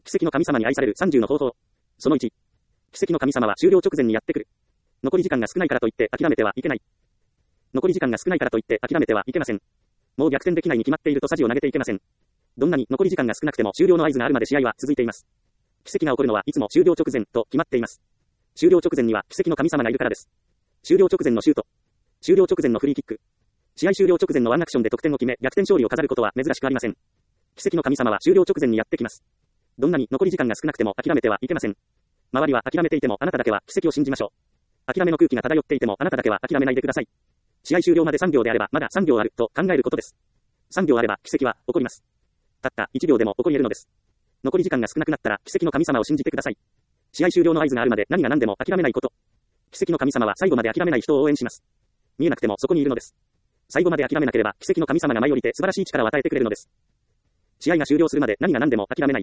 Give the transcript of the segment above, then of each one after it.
奇跡の神様に愛される30の方法。その1。奇跡の神様は終了直前にやってくる。残り時間が少ないからといって諦めてはいけない。残り時間が少ないからといって諦めてはいけません。もう逆転できないに決まっていると匙を投げていけません。どんなに残り時間が少なくても終了の合図があるまで試合は続いています。奇跡が起こるのはいつも終了直前と決まっています。終了直前には奇跡の神様がいるからです。終了直前のシュート。終了直前のフリーキック。試合終了直前のワンアクションで得点を決め逆転勝利を飾ることは珍しくありません。奇跡の神様は終了直前にやってきます。どんなに残り時間が少なくても諦めてはいけません。周りは諦めていてもあなただけは奇跡を信じましょう。諦めの空気が漂っていてもあなただけは諦めないでください。試合終了まで3秒であればまだ3秒あると考えることです。3秒あれば奇跡は起こります。たった1秒でも起こり得るのです。残り時間が少なくなったら奇跡の神様を信じてください。試合終了の合図があるまで何が何でも諦めないこと。奇跡の神様は最後まで諦めない人を応援します。見えなくてもそこにいるのです。最後まで諦めなければ奇跡の神様が舞い降りて素晴らしい力を与えてくれるのです。試合が終了するまで何が何でも諦めない。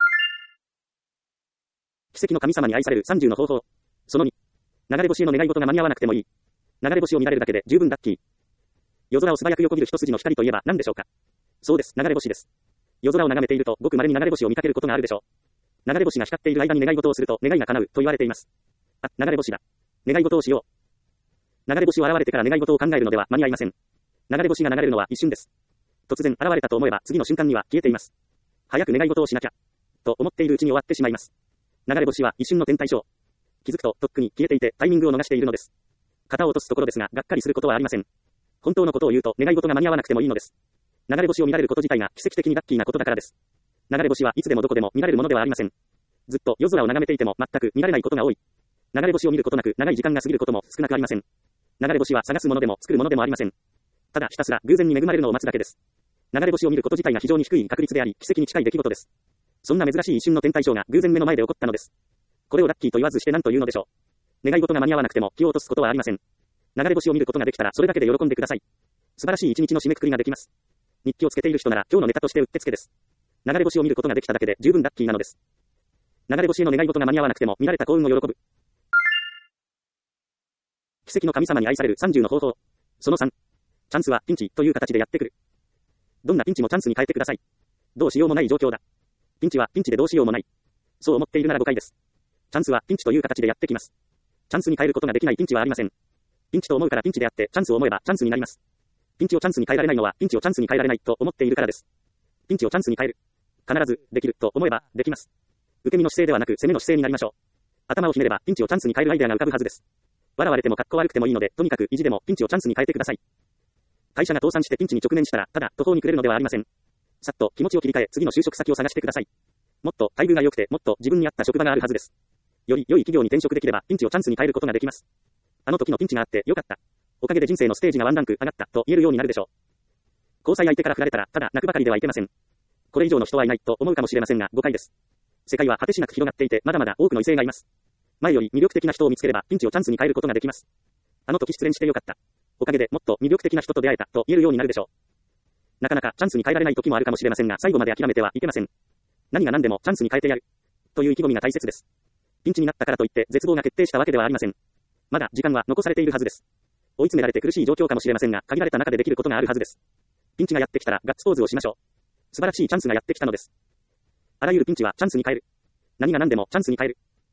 奇跡の神様に愛される30の方法。その2。流れ星への願い事が間に合わなくてもいい。流れ星を見られるだけで十分ラッキー。夜空を素早く横切る一筋の光といえば何でしょうか。そうです、流れ星です。夜空を眺めているとごく稀に流れ星を見かけることがあるでしょう。流れ星が光っている間に願い事をすると願いが叶うと言われています。あ、流れ星だ。願い事をしよう。流れ星を現れてから願い事を考えるのでは間に合いません。流れ星が流れるのは一瞬です。突然現れたと思えば次の瞬間には消えています。早く願い事をしなきゃと思っているうちに終わってしまいます。流れ星は一瞬の天体ショー。気づくととっくに消えていてタイミングを逃しているのです。型を落とすところですががっかりすることはありません。本当のことを言うと願い事が間に合わなくてもいいのです。流れ星を見られること自体が奇跡的にラッキーなことだからです。流れ星はいつでもどこでも見られるものではありません。ずっと夜空を眺めていても全く見られないことが多い。流れ星を見ることなく長い時間が過ぎることも少なくありません。流れ星は探すものでも作るものでもありません。ただひたすら偶然に恵まれるのを待つだけです。流れ星を見ること自体が非常に低い確率であり奇跡に近い出来事です。そんな珍しい一瞬の天体ショーが偶然目の前で起こったのです。これをラッキーと言わずして何というのでしょう。願い事が間に合わなくても気を落とすことはありません。流れ星を見ることができたらそれだけで喜んでください。素晴らしい一日の締めくくりができます。日記をつけている人なら今日のネタとしてうってつけです。流れ星を見ることができただけで十分ラッキーなのです。流れ星への願い事が間に合わなくても見られた幸運を喜ぶ。奇跡の神様に愛される30の方法。その3。チャンスはピンチという形でやってくる。どんなピンチもチャンスに変えてください。どうしようもない状況だ。ピンチはピンチでどうしようもない。そう思っているなら誤解です。チャンスはピンチという形でやってきます。チャンスに変えることができないピンチはありません。ピンチと思うからピンチであって、チャンスを思えばチャンスになります。ピンチをチャンスに変えられないのは、ピンチをチャンスに変えられないと思っているからです。ピンチをチャンスに変える。必ず、できると思えば、できます。受け身の姿勢ではなく、攻めの姿勢になりましょう。頭をひねれば、ピンチをチャンスに変えるアイデアが浮かぶはずです。笑われても格好悪くてもいいので、とにかく意地でもピンチをチャンスに変えてください。会社が倒産してピンチに直面したら、ただ途方に暮れるのではありません。さっと気持ちを切り替え、次の就職先を探してください。もっと待遇が良くて、もっと自分に合った職場があるはずです。より良い企業に転職できれば、ピンチをチャンスに変えることができます。あの時のピンチがあってよかった。おかげで人生のステージがワンランク上がったと言えるようになるでしょう。交際相手から振られたら、ただ泣くばかりではいけません。これ以上の人はいないと思うかもしれませんが、誤解です。世界は果てしなく広がっていて、まだまだ多くの異性がいます。前より魅力的な人を見つければ、ピンチをチャンスに変えることができます。あの時失恋してよかった。おかげでもっと魅力的な人と出会えたと言えるようになるでしょう。なかなかチャンスに変えられない時もあるかもしれませんが、最後まで諦めてはいけません。何が何でもチャンスに変えてやる。という意気込みが大切です。ピンチになったからといって絶望が決定したわけではありません。まだ時間は残されているはずです。追い詰められて苦しい状況かもしれませんが、限られた中でできることがあるはずです。ピンチがやってきたらガッツポーズをしましょう。素晴らしいチャンスがやってきたのです。あらゆるピンチはチャンスに変える。何が何でもチャンスに変える。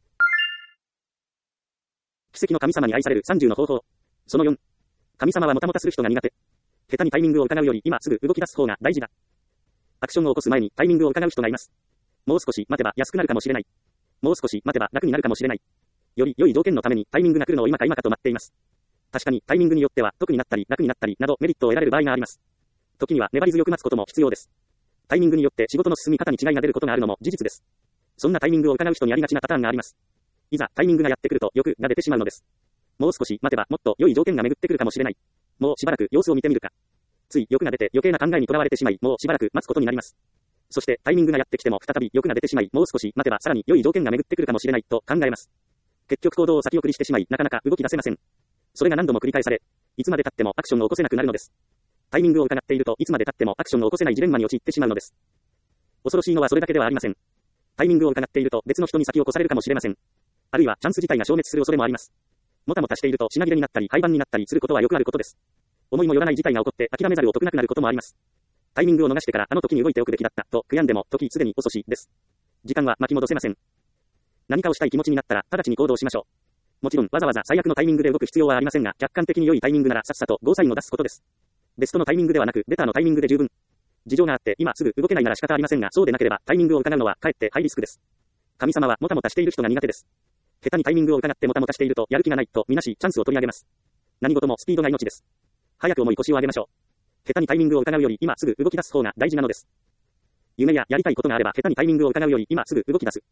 奇跡の神様に愛される30の方法。その4。神様はもたもたする人が苦手。下手にタイミングを伺うより今すぐ動き出す方が大事だ。アクションを起こす前にタイミングを伺う人がいます。もう少し待てば安くなるかもしれない。もう少し待てば楽になるかもしれない。より良い条件のためにタイミングが来るのを今か今かと待っています。確かにタイミングによっては得になったり楽になったりなどメリットを得られる場合があります。時には粘り強く待つことも必要です。タイミングによって仕事の進み方に違いが出ることがあるのも事実です。そんなタイミングを伺う人にありがちなパターンがあります。いざタイミングがやってくると欲が出てしまうのです。もう少し待てばもっと良い条件が巡ってくるかもしれない。もうしばらく様子を見てみるか。つい欲が出て余計な考えにとらわれてしまい、もうしばらく待つことになります。そしてタイミングがやってきても再び欲が出てしまい、もう少し待てばさらに良い条件が巡ってくるかもしれないと考えます。結局行動を先送りしてしまい、なかなか動き出せません。それが何度も繰り返され、いつまで経ってもアクションを起こせなくなるのです。タイミングを伺っているといつまで経ってもアクションを起こせないジレンマに陥ってしまうのです。恐ろしいのはそれだけではありません。タイミングを伺っていると別の人に先を越されるかもしれません。あるいはチャンス自体が消滅する恐れもあります。もたもたしていると品切れになったり廃盤になったりすることはよくあることです。思いもよらない事態が起こって諦めざるを得なくなることもあります。タイミングを逃してからあの時に動いておくべきだったと悔やんでも時すでに遅しです。 時間は巻き戻せません。何かをしたい気持ちになったら、直ちに行動しましょう。もちろん、わざわざ最悪のタイミングで動く必要はありませんが、客観的に良いタイミングならさっさとゴーサインを出すことです。ベストのタイミングではなく、ベターのタイミングで十分。事情があって、今すぐ動けないなら仕方ありませんが、そうでなければ、タイミングを伺うのは、かえってハイリスクです。神様はもたもたしている人が苦手です。下手にタイミングを伺ってもたもたしていると、やる気がないとみなし、チャンスを取り上げます。何事もスピードが命です。早く重い腰を上げましょう。下手にタイミングを伺うより、今すぐ動き出す方が大事なのです。夢ややりたいことがあれば、下手にタイミングを伺うより、今すぐ動き出す。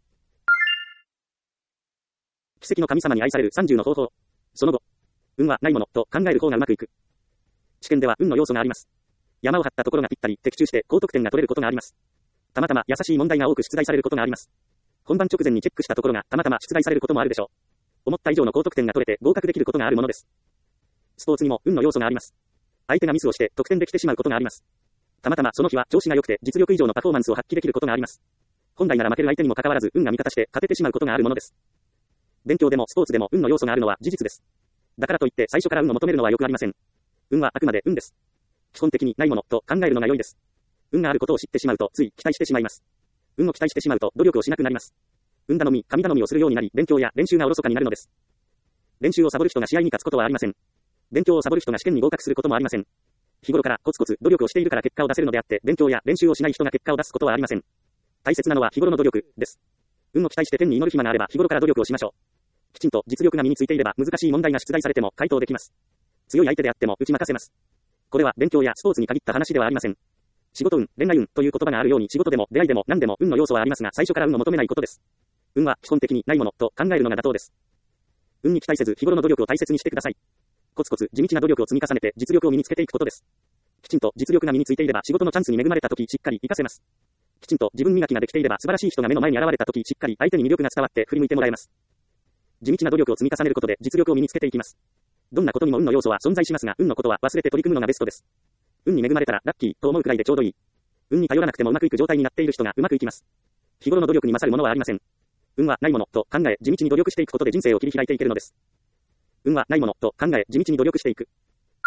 奇跡の神様に愛される30の方法。その後、運はないものと考える方がうまくいく。試験では運の要素があります。山を張ったところがぴったり的中して高得点が取れることがあります。たまたま優しい問題が多く出題されることがあります。本番直前にチェックしたところがたまたま出題されることもあるでしょう。思った以上の高得点が取れて合格できることがあるものです。スポーツにも運の要素があります。相手がミスをして得点できてしまうことがあります。たまたまその日は調子が良くて実力以上のパフォーマンスを発揮できることがあります。本来なら負ける相手にもかかわらず運が味方して勝ててしまうことがあるものです。勉強でもスポーツでも運の要素があるのは事実です。だからといって最初から運を求めるのはよくありません。運はあくまで運です。基本的にないものと考えるのが良いです。運があることを知ってしまうとつい期待してしまいます。運を期待してしまうと努力をしなくなります。運頼み、神頼みをするようになり、勉強や練習がおろそかになるのです。練習をサボる人が試合に勝つことはありません。勉強をサボる人が試験に合格することもありません。日頃からコツコツ努力をしているから結果を出せるのであって、勉強や練習をしない人が結果を出すことはありません。大切なのは日頃の努力です。運を期待して天に祈る暇があれば日頃から努力をしましょう。きちんと実力が身についていれば難しい問題が出題されても回答できます。強い相手であっても打ち負かせます。これは勉強やスポーツに限った話ではありません。仕事運、恋愛運という言葉があるように仕事でも出会いでも何でも運の要素はありますが最初から運を求めないことです。運は基本的にないものと考えるのが妥当です。運に期待せず日頃の努力を大切にしてください。コツコツ地道な努力を積み重ねて実力を身につけていくことです。きちんと実力が身についていれば仕事のチャンスに恵まれた時しっかり活かせます。きちんと自分磨きができていれば素晴らしい人が目の前に現れた時しっかり相手に魅力が伝わって振り向いてもらえます。地道な努力を積み重ねることで実力を身につけていきます。どんなことにも運の要素は存在しますが運のことは忘れて取り組むのがベストです。運に恵まれたらラッキーと思うくらいでちょうどいい。運に頼らなくてもうまくいく状態になっている人がうまくいきます。日頃の努力に勝るものはありません。運はないものと考え地道に努力していくことで人生を切り開いていけるのです。運はないものと考え地道に努力していく。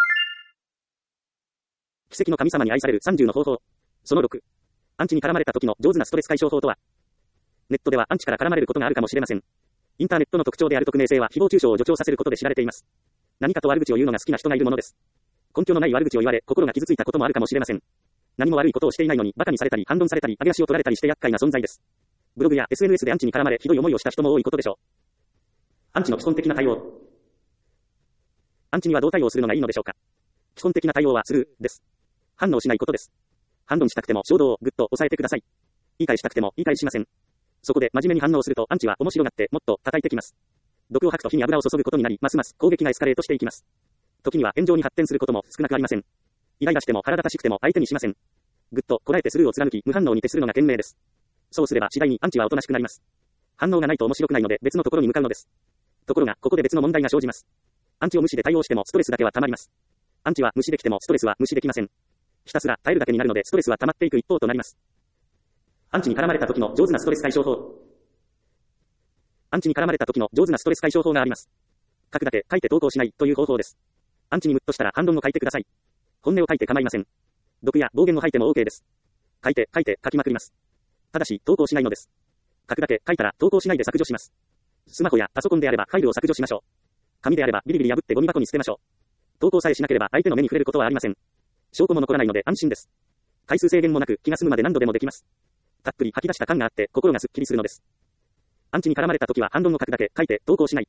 奇跡の神様に愛される30の方法。その6。アンチに絡まれた時の上手なストレス解消法とは。ネットではアンチから絡まれることがあるかもしれません。インターネットの特徴である匿名性は誹謗中傷を助長させることで知られています。何かと悪口を言うのが好きな人がいるものです。根拠のない悪口を言われ心が傷ついたこともあるかもしれません。何も悪いことをしていないのに馬鹿にされたり反論されたり揚げ足を取られたりして厄介な存在です。ブログや SNS でアンチに絡まれひどい思いをした人も多いことでしょう。アンチの基本的な対応。アンチにはどう対応するのがいいのでしょうか。基本的な対応はスルーです。反応しないことです。反論したくても衝動をぐっと抑えてください。言い返したくても言い返しません。そこで真面目に反応するとアンチは面白がってもっと叩いてきます。毒を吐くと火に油を注ぐことになり、ますます攻撃がエスカレートしていきます。時には炎上に発展することも少なくありません。イライラしても腹立たしくても相手にしません。ぐっとこらえてスルーを貫き無反応に徹するのが賢明です。そうすれば次第にアンチはおとなしくなります。反応がないと面白くないので別のところに向かうのです。ところがここで別の問題が生じます。アンチを無視で対応してもストレスだけは溜まります。アンチは無視できてもストレスは無視できません。ひたすら耐えるだけになるのでストレスは溜まっていく一方となります。アンチに絡まれた時の上手なストレス解消法。アンチに絡まれた時の上手なストレス解消法があります。書くだけ書いて投稿しないという方法です。アンチにムッとしたら反論を書いてください。本音を書いて構いません。毒や暴言を吐いても OK です。書いて書きまくります。ただし投稿しないのです。書くだけ書いたら投稿しないで削除します。スマホやパソコンであればファイルを削除しましょう。紙であればビリビリ破ってゴミ箱に捨てましょう。投稿さえしなければ相手の目に触れることはありません。証拠も残らないので安心です。回数制限もなく気が済むまで何度でもできます。たっぷり吐き出した感があって心がすっきりするのです。アンチに絡まれた時は反論を書くだけ書いて投稿しない。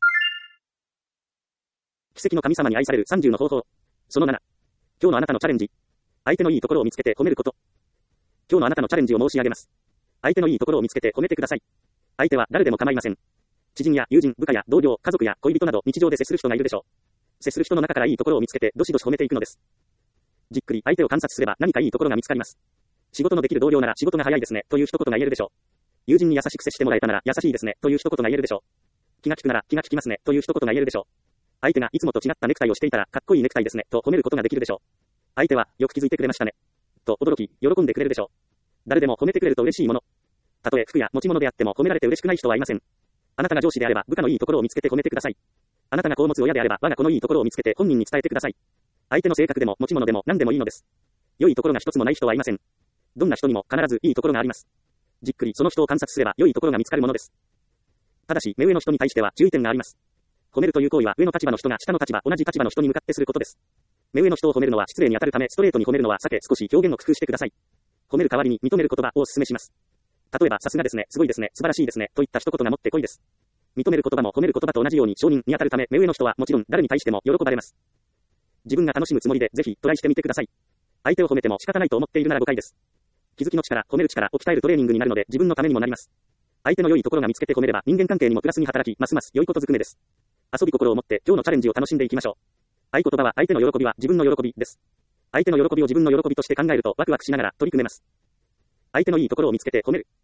奇跡の神様に愛される30の方法。その7。今日のあなたのチャレンジ。相手のいいところを見つけて褒めること。今日のあなたのチャレンジを申し上げます。相手のいいところを見つけて褒めてください。相手は誰でも構いません。知人や友人、部下や同僚、家族や恋人など日常で接する人がいるでしょう。接する人の中からいいところを見つけてどしどし褒めていくのです。じっくり相手を観察すれば何かいいところが見つかります。仕事のできる同僚なら仕事が早いですねという一言が言えるでしょう。友人に優しく接してもらえたなら優しいですねという一言が言えるでしょう。気が利くなら気が利きますねという一言が言えるでしょう。相手がいつもと違ったネクタイをしていたらかっこいいネクタイですねと褒めることができるでしょう。相手はよく気づいてくれましたねと驚き喜んでくれるでしょう。誰でも褒めてくれると嬉しいもの。たとえ服や持ち物であっても褒められて嬉しくない人はいません。あなたが上司であれば部下のいいところを見つけて褒めてください。あなたが子を持つ親であれば我が子のいいところを見つけて本人に伝えてください。相手の性格でも持ち物でも何でもいいのです。良いところが一つもない人はいません。どんな人にも必ずいいところがあります。 じっくりその人を観察すれば良いところが見つかるものです。ただし、目上の人に対しては注意点があります。褒めるという行為は上の立場の人が下の立場、同じ立場の人に向かってすることです。目上の人を褒めるのは失礼に当たるため、ストレートに褒めるのは避け、少し表現を工夫してください。褒める代わりに認める言葉をお勧めします。例えば、さすがですね、すごいですね、素晴らしいですね、といった一言がもってこいです。認める言葉も褒める言葉と同じように承認に当たるため、目上の人はもちろん誰に対しても喜ばれます。自分が楽しむつもりでぜひトライしてみてください。相手を褒めても仕方ないと思っているなら誤解です。気づきの力、褒める力を鍛えるトレーニングになるので自分のためにもなります。相手の良いところが見つけて褒めれば人間関係にもプラスに働き、ますます良いことずくめです。遊び心を持って今日のチャレンジを楽しんでいきましょう。合言葉は相手の喜びは自分の喜びです。相手の喜びを自分の喜びとして考えるとワクワクしながら取り組めます。相手のいいところを見つけて褒める。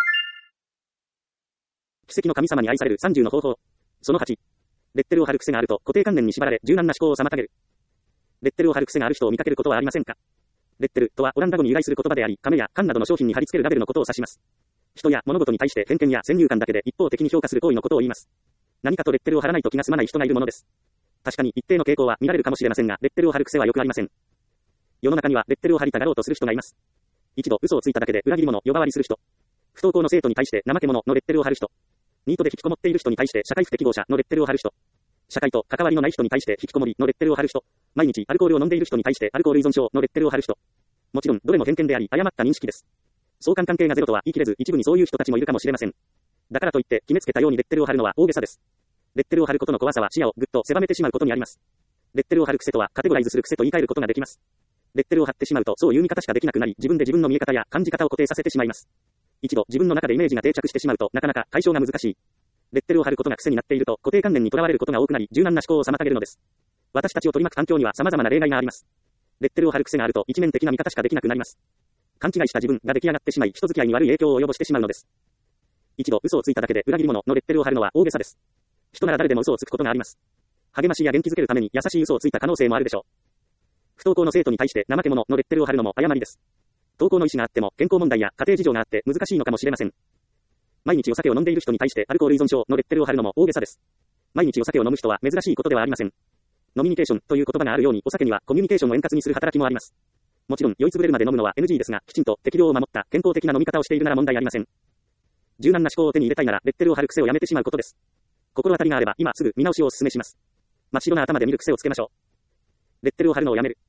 奇跡の神様に愛される30の方法。その8。レッテルを貼る癖があると固定観念に縛られ柔軟な思考を妨げる。レッテルを貼る癖がある人を見かけることはありませんか？レッテルとはオランダ語に由来する言葉であり、亀や缶などの商品に貼り付けるラベルのことを指します。人や物事に対して偏見や先入観だけで一方的に評価する行為のことを言います。何かとレッテルを貼らないと気が済まない人がいるものです。確かに一定の傾向は見られるかもしれませんが、レッテルを貼る癖はよくありません。世の中にはレッテルを貼りたがろうとする人がいます。一度嘘をついただけで裏切り者、呼ばわりする人。不登校の生徒に対して怠け者のレッテルを貼る人。ニートで引きこもっている人に対して社会不適合者のレッテルを貼る人。社会と関わりのない人に対して引きこもりのレッテルを貼る人。毎日アルコールを飲んでいる人に対してアルコール依存症のレッテルを貼る人。もちろんどれも偏見であり誤った認識です。相関関係がゼロとは言い切れず一部にそういう人たちもいるかもしれません。だからといって決めつけたようにレッテルを貼るのは大げさです。レッテルを貼ることの怖さは視野をぐっと狭めてしまうことにあります。レッテルを貼る癖とはカテゴライズする癖と言い換えることができます。レッテルを貼ってしまうとそういう見方しかできなくなり自分で自分の見え方や感じ方を固定させてしまいます。一度自分の中でイメージが定着してしまうとなかなか解消が難しい。レッテルを貼ることが癖になっていると固定観念にとらわれることが多くなり柔軟な思考を妨げるのです。私たちを取り巻く環境には様々な例外があります。レッテルを貼る癖があると一面的な見方しかできなくなります。勘違いした自分が出来上がってしまい人付き合いに悪い影響を及ぼしてしまうのです。一度嘘をついただけで裏切り者のレッテルを貼るのは大げさです。人なら誰でも嘘をつくことがあります。励ましや元気づけるために優しい嘘をついた可能性もあるでしょう。不登校の生徒に対して怠け者のレッテルを貼るのも誤りです。登校の意思があっても健康問題や家庭事情があって難しいのかもしれません。毎日お酒を飲んでいる人に対してアルコール依存症のレッテルを貼るのも大げさです。毎日お酒を飲む人は珍しいことではありません。ノミニケーションという言葉があるようにお酒にはコミュニケーションを円滑にする働きもあります。もちろん酔いつぶれるまで飲むのは NG ですが、きちんと適量を守った健康的な飲み方をしているなら問題ありません。柔軟な思考を手に入れたいならレッテルを貼る癖をやめてしまうことです。心当たりがあれば今すぐ見直しをお勧めします。真っ白な頭で見る癖をつけましょう。レッテルを貼るのをやめる。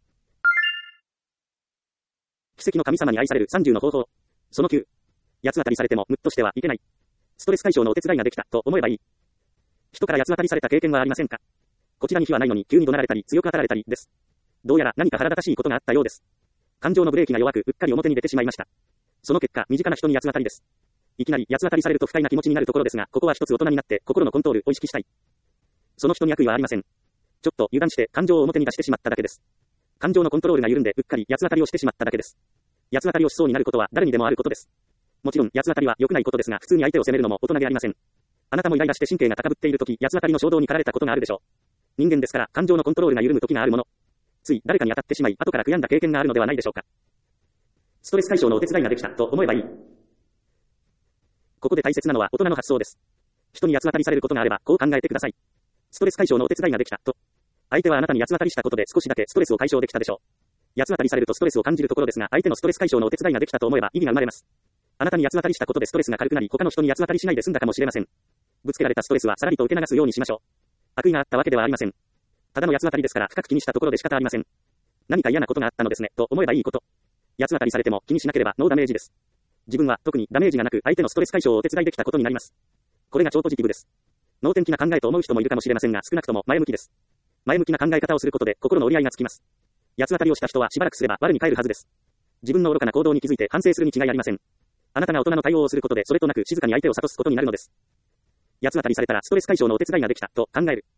奇跡の神様に愛される30の方法。その9。八つ当たりされてもムッとしてはいけない。ストレス解消のお手伝いができたと思えばいい。人から八つ当たりされた経験はありませんか？こちらに非はないのに急に怒鳴られたり強く当たられたりです。どうやら何か腹立たしいことがあったようです。感情のブレーキが弱くうっかり表に出てしまいました。その結果、身近な人に八つ当たりです。いきなり八つ当たりされると不快な気持ちになるところですが、ここは一つ大人になって心のコントロールを意識したい。その人に悪意はありません。ちょっと油断して感情を表に出してしまっただけです。感情のコントロールが緩んでうっかり八つ当たりをしてしまっただけです。八つ当たりをしそうになることは誰にでもあることです。もちろん八つ当たりは良くないことですが、普通に相手を責めるのも大人でありません。あなたもイライラして神経が高ぶっているとき、八つ当たりの衝動に駆られたことがあるでしょう。人間ですから感情のコントロールが緩む時があるもの。つい誰かに当たってしまい後から悔やんだ経験があるのではないでしょうか。ストレス解消のお手伝いができたと思えばいい。ここで大切なのは大人の発想です。人に八つ当たりされることがあればこう考えてください。ストレス解消のお手伝いができたと。相手はあなたに八つ当たりしたことで少しだけストレスを解消できたでしょう。八つ当たりされるとストレスを感じるところですが、相手のストレス解消のお手伝いができたと思えば意義が生まれます。あなたに八つ当たりしたことでストレスが軽くなり、他の人に八つ当たりしないで済んだかもしれません。ぶつけられたストレスはさらりと受け流すようにしましょう。悪意があったわけではありません。ただの八つ当たりですから深く気にしたところで仕方ありません。何か嫌なことがあったのですね、と思えばいいこと。八つ当たりされても気にしなければノーダメージです。自分は特にダメージがなく相手のストレス解消をお手伝いできたことになります。これが超ポジティブです。能天気な考えと思う人もいるかもしれませんが、少なくとも前向きです。前向きな考え方をすることで心の折り合いがつきます。八つ当たりをした人はしばらくすれば我に返るはずです。自分の愚かな行動に気づいて反省するに違いありません。あなたが大人の対応をすることでそれとなく静かに相手を諭すことになるのです。八つ当たりされたらストレス解消のお手伝いができたと考える。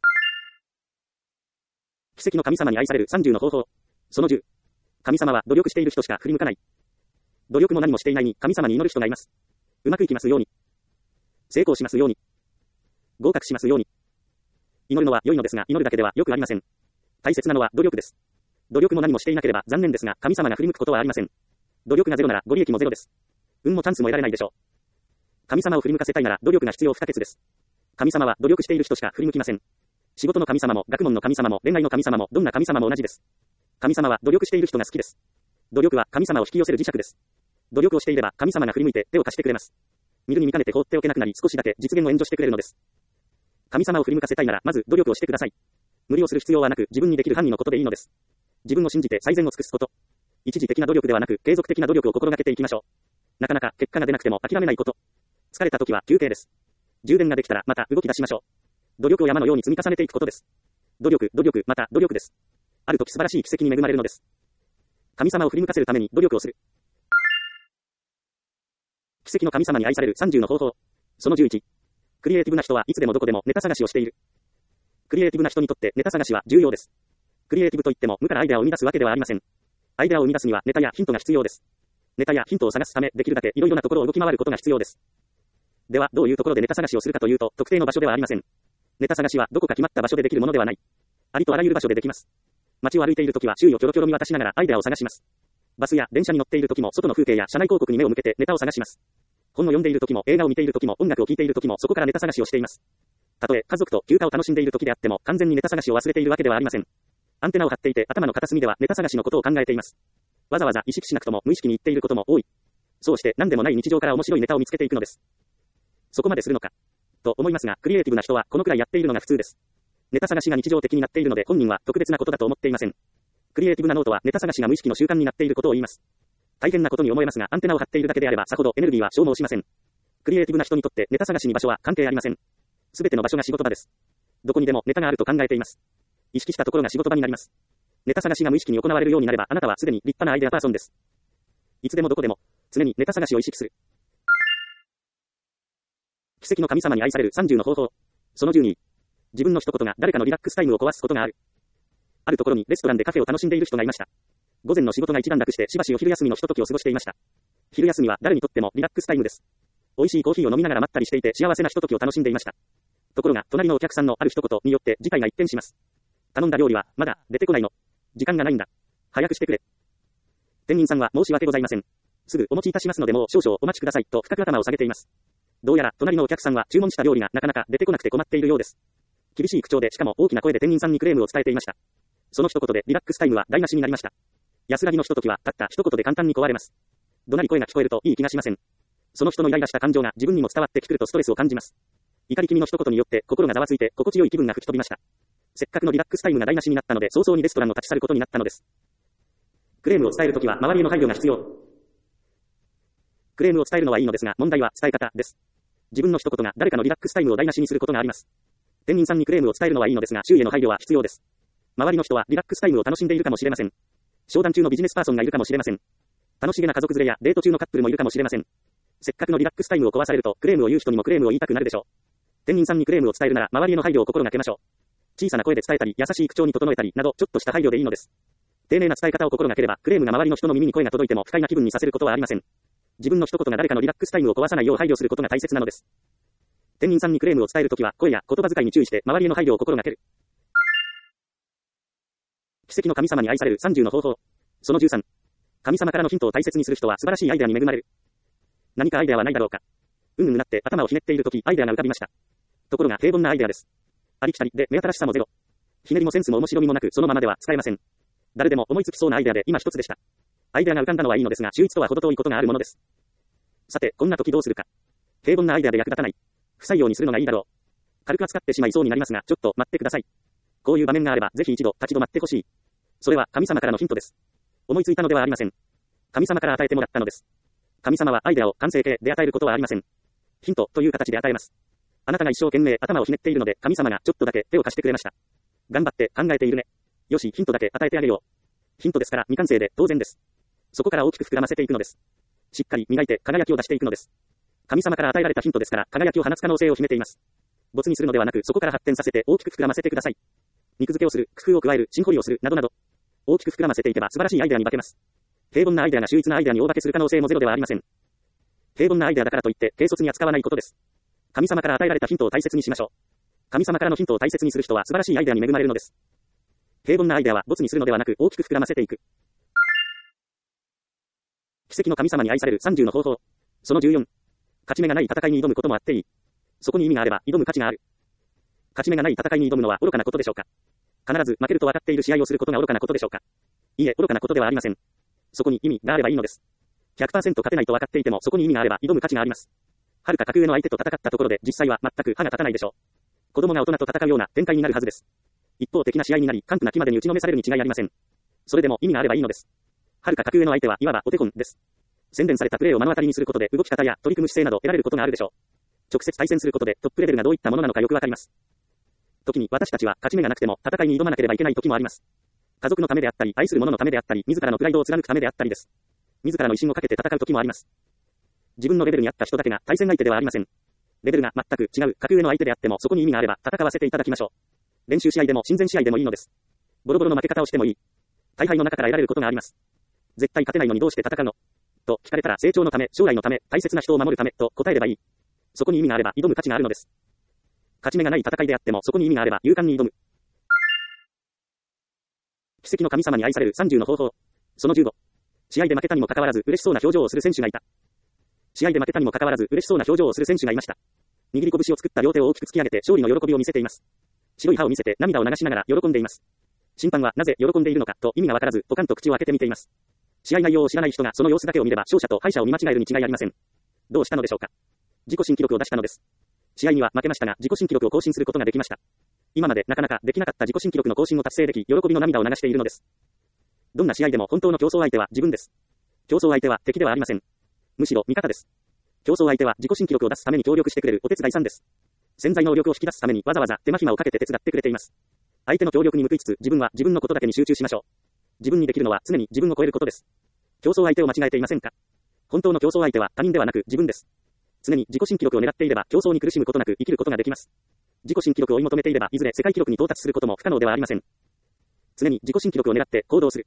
奇跡の神様に愛される30の方法。その10。神様は努力している人しか振り向かない。努力も何もしていないに神様に祈る人がいます。うまくいきますように。成功しますように。合格しますように。祈るのは良いのですが、祈るだけではよくありません。大切なのは努力です。努力も何もしていなければ残念ですが、神様が振り向くことはありません。努力がゼロならご利益もゼロです。運もチャンスも得られないでしょう。神様を振り向かせたいなら努力が必要不可欠です。神様は努力している人しか振り向きません。仕事の神様も学問の神様も恋愛の神様もどんな神様も同じです。神様は努力している人が好きです。努力は神様を引き寄せる磁石です。 努力をしていれば神様が振り向いて手を貸してくれます。見るに見かねて放っておけなくなり少しだけ実現を援助してくれるのです。神様を振り向かせたいならまず努力をしてください。無理をする必要はなく自分にできる範囲のことでいいのです。自分を信じて最善を尽くすこと。一時的な努力ではなく継続的な努力を心がけていきましょう。なかなか結果が出なくても諦めないこと。疲れた時は休憩です。充電ができたらまた動き出しましょう。努力を山のように積み重ねていくことです。努力、また努力です。ある時素晴らしい奇跡に恵まれるのです。神様を振り向かせるために努力をする。奇跡の神様に愛される30の方法。その11。クリエイティブな人はいつでもどこでもネタ探しをしている。クリエイティブな人にとってネタ探しは重要です。クリエイティブといっても無からアイデアを生み出すわけではありません。アイデアを生み出すにはネタやヒントが必要です。ネタやヒントを探すためできるだけいろいろなところを動き回ることが必要です。ではどういうところでネタ探しをするかというと特定の場所ではありません。ネタ探しはどこか決まった場所でできるものではない。ありとあらゆる場所でできます。街を歩いているときは周囲をキョロキョロ見渡しながらアイデアを探します。バスや電車に乗っているときも外の風景や車内広告に目を向けてネタを探します。本を読んでいるときも映画を見ているときも音楽を聴いているときもそこからネタ探しをしています。たとえ家族と休暇を楽しんでいるときであっても完全にネタ探しを忘れているわけではありません。アンテナを張っていて頭の片隅ではネタ探しのことを考えています。わざわざ意識しなくとも無意識に言っていることも多い。そうして何でもない日常から面白いネタを見つけていくのです。そこまでするのかと思いますが、クリエイティブな人はこのくらいやっているのが普通です。ネタ探しが日常的になっているので本人は特別なことだと思っていません。クリエイティブなノートはネタ探しが無意識の習慣になっていることを言います。大変なことに思えますが、アンテナを張っているだけであればさほどエネルギーは消耗しません。クリエイティブな人にとってネタ探しに場所は関係ありません。すべての場所が仕事場です。どこにでもネタがあると考えています。意識したところが仕事場になります。ネタ探しが無意識に行われるようになればあなたはすでに立派なアイデアパーソンです。いつでもどこでも常にネタ探しを意識する。奇跡の神様に愛される30の方法。その12。自分の一言が誰かのリラックスタイムを壊すことがある。あるところにレストランでカフェを楽しんでいる人がいました。午前の仕事が一段落してしばしお昼休みのひとときを過ごしていました。昼休みは誰にとってもリラックスタイムです。美味しいコーヒーを飲みながらまったりしていて幸せなひとときを楽しんでいました。ところが隣のお客さんのある一言によって事態が一転します。頼んだ料理はまだ出てこないの。時間がないんだ。早くしてくれ。店員さんは申し訳ございません。すぐお持ちいたしますのでもう少々お待ちくださいと深く頭を下げています。どうやら隣のお客さんは注文した料理がなかなか出てこなくて困っているようです。厳しい口調でしかも大きな声で店員さんにクレームを伝えていました。その一言でリラックスタイムは台無しになりました。安らぎのひとときはたった一言で簡単に壊れます。怒鳴り声が聞こえるといい気がしません。その人のイライラした感情が自分にも伝わってくるとストレスを感じます。怒り気味の一言によって心がざわついて心地よい気分が吹き飛びました。せっかくのリラックスタイムが台無しになったので早々にレストランを立ち去ることになったのです。クレームを伝えるときは周りへの配慮が必要。クレームを伝えるのはいいのですが問題は伝え方です。自分の一言が誰かのリラックスタイムを台無しにすることがあります。店員さんにクレームを伝えるのはいいのですが周囲への配慮は必要です。周りの人はリラックスタイムを楽しんでいるかもしれません。商談中のビジネスパーソンがいるかもしれません。楽しげな家族連れやデート中のカップルもいるかもしれません。せっかくのリラックスタイムを壊されるとクレームを言う人にもクレームを言いたくなるでしょう。店員さんにクレームを伝えるなら周りへの配慮を心がけましょう。小さな声で伝えたり優しい口調に整えたりなどちょっとした配慮でいいのです。丁寧な伝え方を心がければクレームが周りの人の耳に声が届いても不快な気分にさせることはありません。自分の一言が誰かのリラックスタイムを壊さないよう配慮することが大切なのです。店員さんにクレームを伝えるときは声や言葉遣いに注意して周りへの配慮を心がける。奇跡の神様に愛される30の方法。その13。神様からのヒントを大切にする人は素晴らしいアイデアに恵まれる。何かアイデアはないだろうか。なって頭をひねっているときアイデアが浮かびました。ところが平凡なアイデアです。ありきたりで目新しさもゼロ。ひねりもセンスも面白みもなくそのままでは使えません。誰でも思いつきそうなアイデアで今一つでした。アイデアが浮かんだのはいいのですが秀逸とは程遠いことがあるものです。さてこんな時どうするか。平凡なアイデアで役立たない。不採用にするのがいいだろう。軽く扱ってしまいそうになりますがちょっと待ってください。こういう場面があればぜひ一度立ち止まってほしい。それは神様からのヒントです。思いついたのではありません。神様から与えてもらったのです。神様はアイデアを完成形で与えることはありません。ヒントという形で与えます。あなたが一生懸命頭をひねっているので神様がちょっとだけ手を貸してくれました。頑張って考えているね。よしヒントだけ与えてあげよう。ヒントですから未完成で当然です。そこから大きく膨らませていくのです。しっかり磨いて輝きを出していくのです。神様から与えられたヒントですから輝きを放つ可能性を秘めています。没にするのではなくそこから発展させて大きく膨らませてください。肉付けをする、工夫を加える、深掘りをするなどなど大きく膨らませていけば素晴らしいアイデアに化けます。平凡なアイデアが秀逸なアイデアに大化けする可能性もゼロではありません。平凡なアイデアだからといって軽率に扱わないことです。神様から与えられたヒントを大切にしましょう。神様からのヒントを大切にする人は素晴らしいアイデアに恵まれるのです。平凡なアイデアは没にするのではなく大きく膨らませていく。奇跡の神様に愛される30の方法。その14。勝ち目がない戦いに挑むこともあっていい。そこに意味があれば挑む価値がある。勝ち目がない戦いに挑むのは愚かなことでしょうか。必ず負けると分かっている試合をすることが愚かなことでしょうか。いいえ、愚かなことではありません。そこに意味があればいいのです。 100%勝てないと分かっていてもそこに意味があれば挑む価値があります。遥か格上の相手と戦ったところで実際は全く歯が立たないでしょう。子供が大人と戦うような展開になるはずです。一方的な試合になり、完膚なきまでに打ちのめされるに違いありません。それでも意味があればいいのです。遥か格上の相手はいわばお手本です。洗練されたプレーを目の当たりにすることで動き方や取り組む姿勢など得られることがあるでしょう。直接対戦することでトップレベルがどういったものなのかよくわかります。時に私たちは勝ち目がなくても戦いに挑まなければいけない時もあります。家族のためであったり、愛する者のためであったり、自らのプライドを貫くためであったりです。自らの威信をかけて戦う時もあります。自分のレベルに合った人だけが対戦相手ではありません。レベルが全く違う格上の相手であってもそこに意味があれば戦わせていただきましょう。練習試合でも親善試合でもいいのです。ボロボロの負け方をしてもいい。大敗の中から得られることがあります。絶対勝てないのにどうして戦うのと聞かれたら成長のため、将来のため、大切な人を守るためと答えればいい。そこに意味があれば挑む価値があるのです。勝ち目がない戦いであってもそこに意味があれば勇敢に挑む。奇跡の神様に愛される30の方法。その15。試合で負けたにもかかわらず嬉しそうな表情をする選手がいた。試合で負けたにもかかわらず嬉しそうな表情をする選手がいました。握り拳を作った両手を大きく突き上げて勝利の喜びを見せています。白い歯を見せて涙を流しながら喜んでいます。審判はなぜ喜んでいるのかと意味がわからずポカンと口を開けて見ています。試合内容を知らない人がその様子だけを見れば勝者と敗者を見間違えるに違いありません。どうしたのでしょうか。自己新記録を出したのです。試合には負けましたが自己新記録を更新することができました。今までなかなかできなかった自己新記録の更新を達成でき喜びの涙を流しているのです。どんな試合でも本当の競争相手は自分です。競争相手は敵ではありません。むしろ味方です。競争相手は自己新記録を出すために協力してくれるお手伝いさんです。潜在能力を引き出すためにわざわざ手間暇をかけて手伝ってくれています。相手の協力に報いつつ自分は自分のことだけに集中しましょう。自分にできるのは常に自分を超えることです。競争相手を間違えていませんか。本当の競争相手は他人ではなく自分です。常に自己新記録を狙っていれば競争に苦しむことなく生きることができます。自己新記録を追い求めていればいずれ世界記録に到達することも不可能ではありません。常に自己新記録を狙って行動する。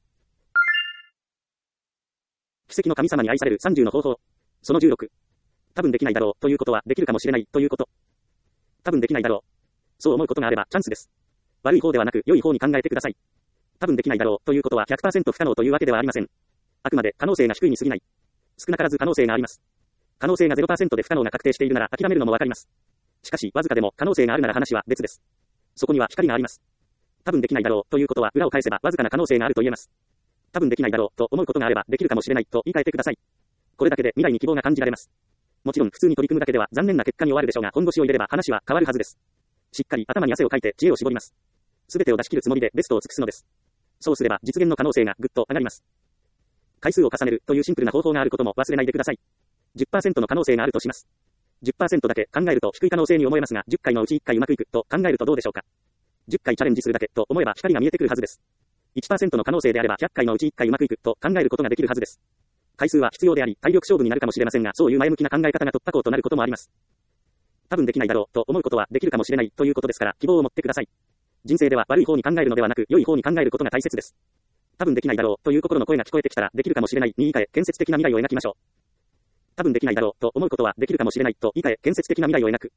奇跡の神様に愛される30の方法。その16。多分できないだろうということはできるかもしれないということ。多分できないだろう。そう思うことがあればチャンスです。悪い方ではなく良い方に考えてください。多分できないだろうということは 100% 不可能というわけではありません。あくまで可能性が低いに過ぎない。少なからず可能性があります。可能性が 0% で不可能が確定しているなら諦めるのもわかります。しかしわずかでも可能性があるなら話は別です。そこには光があります。多分できないだろうということは裏を返せばわずかな可能性があると言えます。多分できないだろうと思うことがあればできるかもしれないと言い換えてください。これだけで未来に希望が感じられます。もちろん普通に取り組むだけでは残念な結果に終わるでしょうが本腰を入れれば話は変わるはずです。しっかり頭に汗をかいて知恵を絞ります。すべてを出し切るつもりでベストを尽くすのです。そうすれば実現の可能性がぐっと上がります。回数を重ねるというシンプルな方法があることも忘れないでください。10% の可能性があるとします。10% だけ考えると低い可能性に思えますが10回のうち1回うまくいくと考えるとどうでしょうか。10回チャレンジするだけと思えば光が見えてくるはずです。1% の可能性であれば100回のうち1回うまくいくと考えることができるはずです。回数は必要であり体力勝負になるかもしれませんがそういう前向きな考え方が突破口となることもあります。多分できないだろうと思うことはできるかもしれないということですから希望を持ってください。人生では悪い方に考えるのではなく良い方に考えることが大切です。多分できないだろうという心の声が聞こえてきたらできるかもしれないに言い換え建設的な未来を描きましょう。多分できないだろうと思うことはできるかもしれないと言い換え建設的な未来を描く。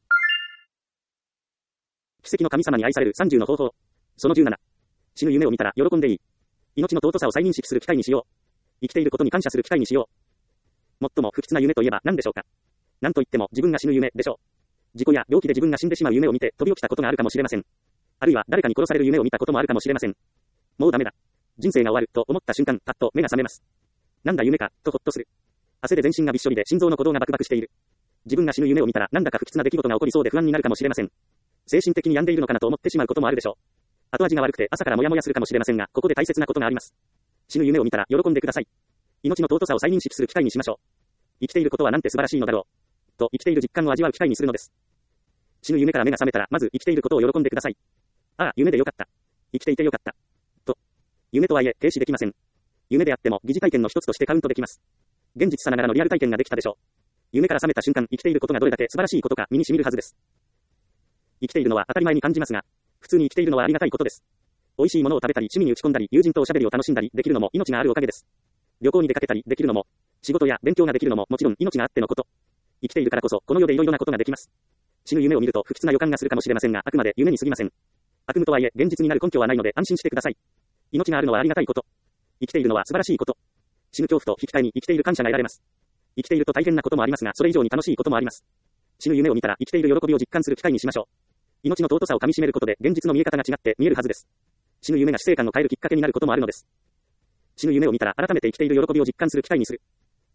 奇跡の神様に愛される30の方法。その17。死ぬ夢を見たら喜んでいい。命の尊さを再認識する機会にしよう。生きていることに感謝する機会にしよう。最も不吉な夢といえば何でしょうか。何と言っても自分が死ぬ夢でしょう。事故や病気で自分が死んでしまう夢を見て飛び起きたことがあるかもしれません。あるいは誰かに殺される夢を見たこともあるかもしれません。もうダメだ。人生が終わると思った瞬間、パッと目が覚めます。なんだ夢か、とほっとする。汗で全身がびっしょりで心臓の鼓動がバクバクしている。自分が死ぬ夢を見たらなんだか不吉な出来事が起こりそうで不安になるかもしれません。精神的に病んでいるのかなと思ってしまうこともあるでしょう。後味が悪くて朝からモヤモヤするかもしれませんが、ここで大切なことがあります。死ぬ夢を見たら喜んでください。命の尊さを再認識する機会にしましょう。生きていることはなんて素晴らしいのだろう。と生きている実感を味わう機会にするのです。死ぬ夢から目が覚めたらまず生きていることを喜んでください。ああ、夢でよかった。生きていてよかった。と。夢とはいえ停止できません。夢であっても疑似体験の一つとしてカウントできます。現実さながらのリアル体験ができたでしょう。夢から覚めた瞬間、生きていることがどれだけ素晴らしいことか身に染みるはずです。生きているのは当たり前に感じますが、普通に生きているのはありがたいことです。美味しいものを食べたり、趣味に打ち込んだり、友人とおしゃべりを楽しんだりできるのも命があるおかげです。旅行に出かけたりできるのも、仕事や勉強ができるのももちろん命があってのこと。生きているからこそ、この世でいろいろなことができます。死ぬ夢を見ると不吉な予感がするかもしれませんが、あくまで夢に過ぎません。悪夢とはいえ、現実になる根拠はないので安心してください。命があるのはありがたいこと。生きているのは素晴らしいこと。死ぬ恐怖と引き換えに生きている感謝が得られます。生きていると大変なこともありますが、それ以上に楽しいこともあります。死ぬ夢を見たら生きている喜びを実感する機会にしましょう。命の尊さをかみしめることで現実の見え方が違って見えるはずです。死ぬ夢が死生観を変えるきっかけになることもあるのです。死ぬ夢を見たら改めて生きている喜びを実感する機会にする。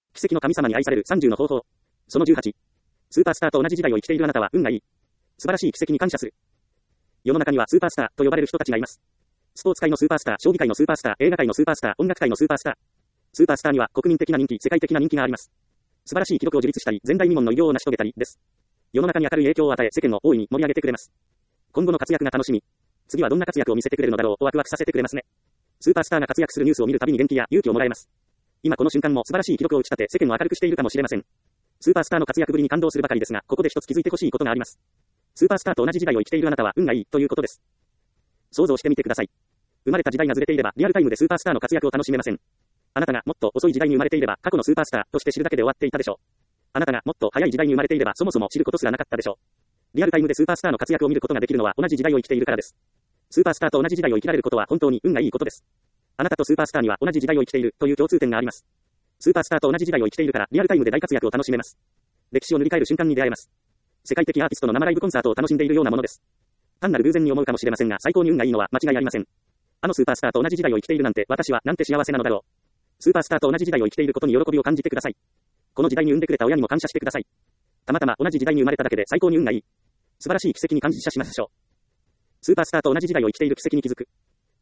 奇跡の神様に愛される30の方法。その18。スーパースターと同じ時代を生きているあなたは運がいい。素晴らしい奇跡に感謝する。世の中にはスーパースターと呼ばれる人たちがいます。スポーツ界のスーパースター、将棋界のスーパースター、映画界のスーパースター、音楽界のスーパースター。スーパースターには国民的な人気、世界的な人気があります。素晴らしい記録を樹立したり、前代未聞の偉業を成し遂げたりです。世の中に明るい影響を与え、世間を大いに盛り上げてくれます。今後の活躍が楽しみ。次はどんな活躍を見せてくれるのだろうとワクワクさせてくれますね。スーパースターが活躍するニュースを見るたびに元気や勇気をもらえます。今この瞬間も素晴らしい記録を打ち立て、世間を明るくしているかもしれません。スーパースターの活躍ぶりに感動するばかりですが、ここで一つ気づいてほしいことがあります。スーパースターと同じ時代を生きているあなたは運がいいということです。想像してみてください。生まれた時代がずれていれば、リアルタイムでスーパースターの活躍を楽しめません。あなたがもっと遅い時代に生まれていれば、過去のスーパースターとして知るだけで終わっていたでしょう。あなたがもっと早い時代に生まれていれば、そもそも知ることすらなかったでしょう。リアルタイムでスーパースターの活躍を見ることができるのは同じ時代を生きているからです。スーパースターと同じ時代を生きられることは本当に運がいいことです。あなたとスーパースターには同じ時代を生きているという共通点があります。スーパースターと同じ時代を生きているから、リアルタイムで大活躍を楽しめます。歴史を塗り替える瞬間に出会えます。世界的アーティストの生ライブコンサートを楽しんでいるようなものです。単なる偶然に思うかもしれませんが、最高に運がいいのは間違いありません。あのスーパースターと同じ時代を生きているなんて、私はなんて幸せなのだろう。スーパースターと同じ時代を生きていることに喜びを感じてください。この時代に産んでくれた親にも感謝してください。たまたま同じ時代に生まれただけで最高に運がいい。素晴らしい奇跡に感謝しましょう。スーパースターと同じ時代を生きている奇跡に気づく。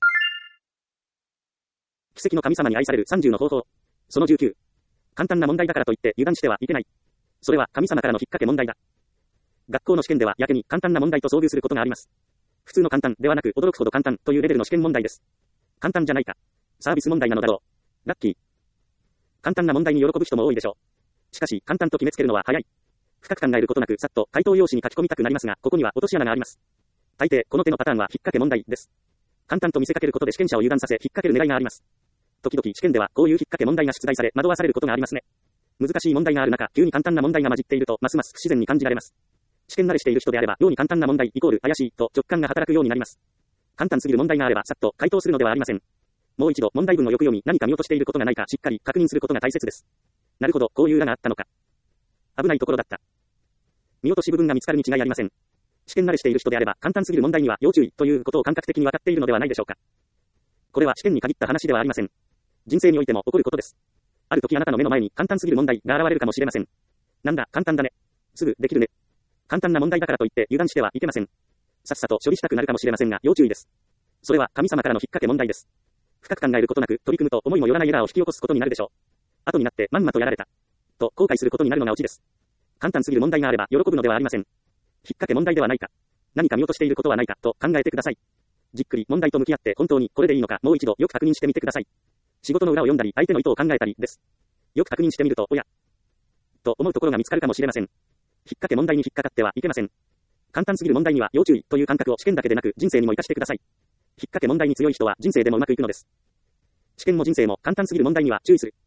奇跡の神様に愛される30の方法。その19。簡単な問題だからといって油断してはいけない。それは神様からの引っ掛け問題だ。学校の試験ではやけに簡単な問題と遭遇することがあります。普通の簡単ではなく驚くほど簡単というレベルの試験問題です。簡単じゃないか。サービス問題なのだろう。ラッキー。簡単な問題に喜ぶ人も多いでしょう。しかし、簡単と決めつけるのは早い。深く考えることなくさっと回答用紙に書き込みたくなりますが、ここには落とし穴があります。大抵、この手のパターンは引っ掛け問題です。簡単と見せかけることで試験者を油断させ、引っ掛ける狙いがあります。時々試験ではこういう引っ掛け問題が出題され、惑わされることがありますね。難しい問題がある中、急に簡単な問題が混じっていると、ますます不自然に感じられます。試験慣れしている人であれば、妙に簡単な問題イコール怪しいと直感が働くようになります。簡単すぎる問題があれば、さっと回答するのではありません。もう一度問題文をよく読み、何か見落としていることがないかしっかり確認することが大切です。なるほど、こういう裏があったのか。危ないところだった。見落とし部分が見つかるに違いありません。試験慣れしている人であれば、簡単すぎる問題には要注意ということを感覚的に分かっているのではないでしょうか。これは試験に限った話ではありません。人生においても起こることです。ある時あなたの目の前に簡単すぎる問題が現れるかもしれません。なんだ、簡単だね。すぐできるね。簡単な問題だからといって油断してはいけません。さっさと処理したくなるかもしれませんが、要注意です。それは神様からの引っ掛け問題です。深く考えることなく取り組むと思いもよらないエラーを引き起こすことになるでしょう。後になってまんまとやられた。と後悔することになるのがオチです。簡単すぎる問題があれば喜ぶのではありません。引っ掛け問題ではないか。何か見落としていることはないかと考えてください。じっくり問題と向き合って本当にこれでいいのかもう一度よく確認してみてください。仕事の裏を読んだり相手の意図を考えたりです。よく確認してみると、おやと思うところが見つかるかもしれません。引っ掛け問題に引っかかってはいけません。簡単すぎる問題には要注意という感覚を試験だけでなく人生にも活かしてください。引っ掛け問題に強い人は人生でもうまくいくのです。試験も人生も簡単すぎる問題には注意する。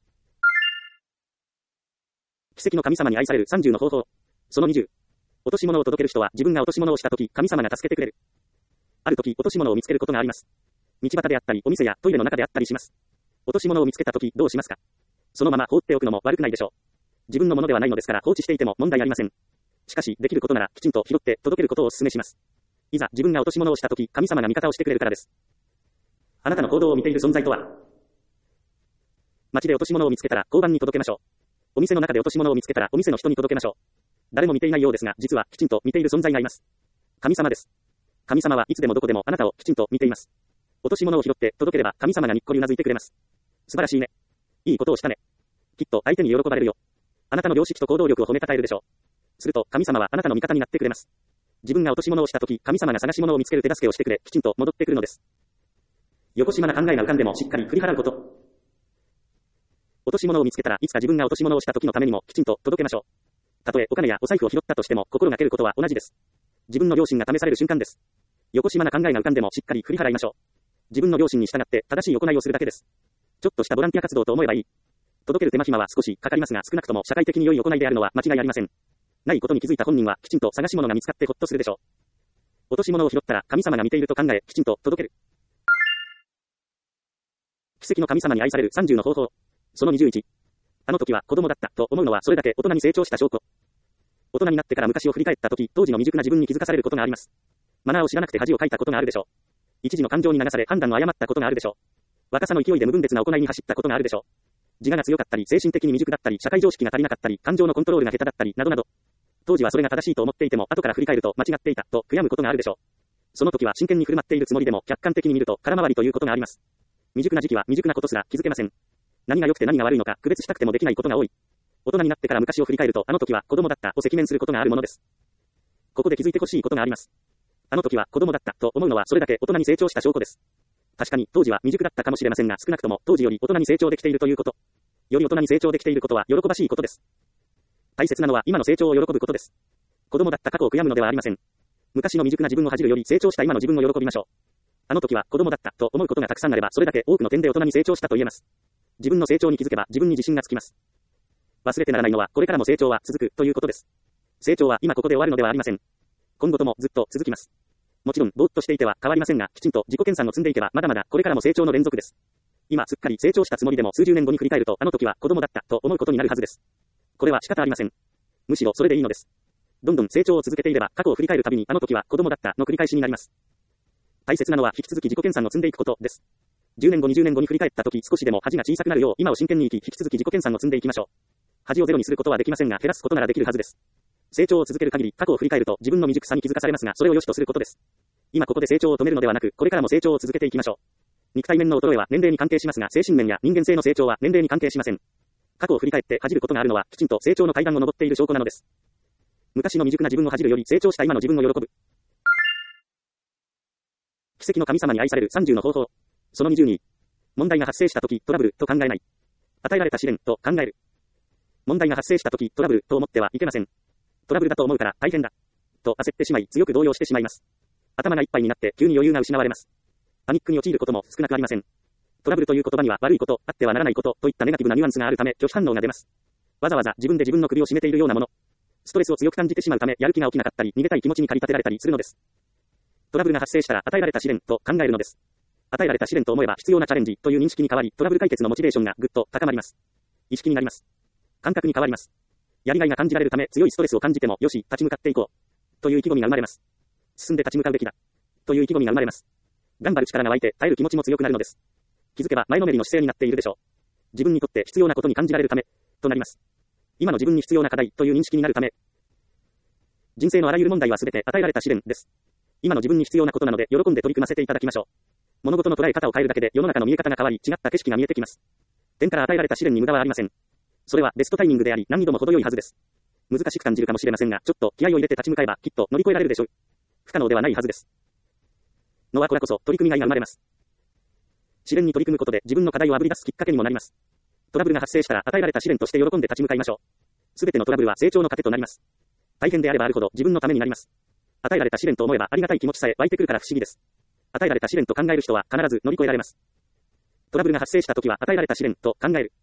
奇跡の神様に愛される30の方法。その20。落とし物を届ける人は自分が落とし物をしたとき神様が助けてくれる。あるとき落とし物を見つけることがあります。道端であったりお店やトイレの中であったりします。落とし物を見つけたときどうしますか。そのまま放っておくのも悪くないでしょう。自分のものではないのですから放置していても問題ありません。しかしできることならきちんと拾って届けることをお勧めします。いざ自分が落とし物をしたとき神様が味方をしてくれるからです。あなたの行動を見ている存在とは。街で落とし物を見つけたら交番に届けましょう。お店の中で落とし物を見つけたらお店の人に届けましょう。誰も見ていないようですが実はきちんと見ている存在がいます。神様です。神様はいつでもどこでもあなたをきちんと見ています。落とし物を拾って届ければ神様がにっこりうなずいてくれます。素晴らしいね。いいことをしたね。きっと相手に喜ばれるよ。あなたの良識と行動力を褒めたたえるでしょう。すると神様はあなたの味方になってくれます。自分が落とし物をしたとき神様が探し物を見つける手助けをしてくれきちんと戻ってくるのです。よこしまな考えが浮かんでもしっかり振り払うこと。落とし物を見つけたらいつか自分が落とし物をした時のためにもきちんと届けましょう。たとえお金やお財布を拾ったとしても心がけることは同じです。自分の良心が試される瞬間です。よこしまな考えが浮かんでもしっかり振り払いましょう。自分の良心に従って正しい行いをするだけです。ちょっとしたボランティア活動と思えばいい。届ける手間暇は少しかかりますが少なくとも社会的に良い行いであるのは間違いありません。ないことに気づいた本人はきちんと探し物が見つかってほっとするでしょう。落とし物を拾ったら神様が見ていると考えきちんと届ける。奇跡の神様に愛される30の方法。その21。あの時は子供だったと思うのはそれだけ大人に成長した証拠。大人になってから昔を振り返った時、当時の未熟な自分に気づかされることがあります。マナーを知らなくて恥をかいたことがあるでしょう。一時の感情に流され判断を誤ったことがあるでしょう。若さの勢いで無分別な行いに走ったことがあるでしょう。 自我が強かったり、精神的に未熟だったり、社会常識が足りなかったり、感情のコントロールが下手だったり、などなど。当時はそれが正しいと思っていても、後から振り返ると間違っていた、と悔やむことがあるでしょう。その時は真剣に振る舞っているつもりでも、客観的に見ると空回りということがあります。未熟な時期は未熟なことすら気づけません。何が良くて何が悪いのか、区別したくてもできないことが多い。大人になってから昔を振り返ると、あの時は子供だった、を赤面することがあるものです。ここで気づいてほしいことがあります。あの時は子供だった、と思うのはそれだけ大人に成長した証拠です。確かに、当時は未熟だったかもしれませんが、少なくとも、当時より大人に成長できているということ。より大人に成長できていることは、喜ばしいことです。大切なのは、今の成長を喜ぶことです。子供だった過去を悔やむのではありません。昔の未熟な自分を恥じるより、成長した今の自分を喜びましょう。あの時は、子供だった、と思うことがたくさんあれば、それだけ多くの点で大人に成長したと言えます。自分の成長に気づけば、自分に自信がつきます。忘れてならないのは、これからも成長は続く、ということです。成長は今ここで終わるのではありません。今後ともずっと続きます。もちろん、ぼーっとしていては変わりませんが、きちんと自己研鑽を積んでいけば、まだまだこれからも成長の連続です。今、すっかり成長したつもりでも数十年後に振り返ると、あの時は子供だった、と思うことになるはずです。これは仕方ありません。むしろそれでいいのです。どんどん成長を続けていれば、過去を振り返るたびに、あの時は子供だった、の繰り返しになります。大切なのは、引き続き自己研鑽を積んでいくことです。10年後、20年後に振り返った時、少しでも恥が小さくなるよう、今を真剣に生き、引き続き自己研鑽を積んでいきましょう。恥をゼロにすることはできませんが、減らすことならできるはずです。成長を続ける限り、過去を振り返ると、自分の未熟さに気づかされますが、それを良しとすることです。今ここで成長を止めるのではなく、これからも成長を続けていきましょう。肉体面の衰えは年齢に関係しますが、精神面や人間性の成長は年齢に関係しません。過去を振り返って恥じることがあるのは、きちんと成長の階段を登っている証拠なのです。昔の未熟な自分を恥じるより成長した今の自分を喜ぶ。奇跡の神様に愛される30の方法。その22。問題が発生したとき、トラブルと考えない。与えられた試練と考える。問題が発生したとき、トラブルと思ってはいけません。トラブルだと思うから大変だ。と焦ってしまい、強く動揺してしまいます。頭がいっぱいになって急に余裕が失われます。パニックに陥ることも少なくありません。トラブルという言葉には悪いこと、あってはならないことといったネガティブなニュアンスがあるため拒否反応が出ます。わざわざ自分で自分の首を絞めているようなもの。ストレスを強く感じてしまうためやる気が起きなかったり逃げたい気持ちに駆り立てられたりするのです。トラブルが発生したら与えられた試練と考えるのです。与えられた試練と思えば必要なチャレンジという認識に変わり、トラブル解決のモチベーションがぐっと高まります。意識になります。感覚に変わります。やりがいが感じられるため強いストレスを感じてもよし、立ち向かっていこう。という意気込みが生まれます。進んで立ち向かうべきだ。という意気込みが生まれます。頑張る力が湧いて耐える気持ちも強くなるのです。気づけば前のめりの姿勢になっているでしょう。自分にとって必要なことに感じられるため、となります。今の自分に必要な課題という認識になるため、人生のあらゆる問題はすべて与えられた試練です。今の自分に必要なことなので喜んで取り組ませていただきましょう。物事の捉え方を変えるだけで世の中の見え方が変わり、違った景色が見えてきます。天から与えられた試練に無駄はありません。それはベストタイミングであり、何に度も程よいはずです。難しく感じるかもしれませんが、ちょっと気合を入れて立ち向かえば、きっと乗り越えられるでしょう。不可能ではないはずです。のはこれこそ、取り組みがいが生まれます。試練に取り組むことで自分の課題をあぶり出すきっかけにもなります。トラブルが発生したら与えられた試練として喜んで立ち向かいましょう。すべてのトラブルは成長の糧となります。大変であればあるほど自分のためになります。与えられた試練と思えばありがたい気持ちさえ湧いてくるから不思議です。与えられた試練と考える人は必ず乗り越えられます。トラブルが発生したときは与えられた試練と考える。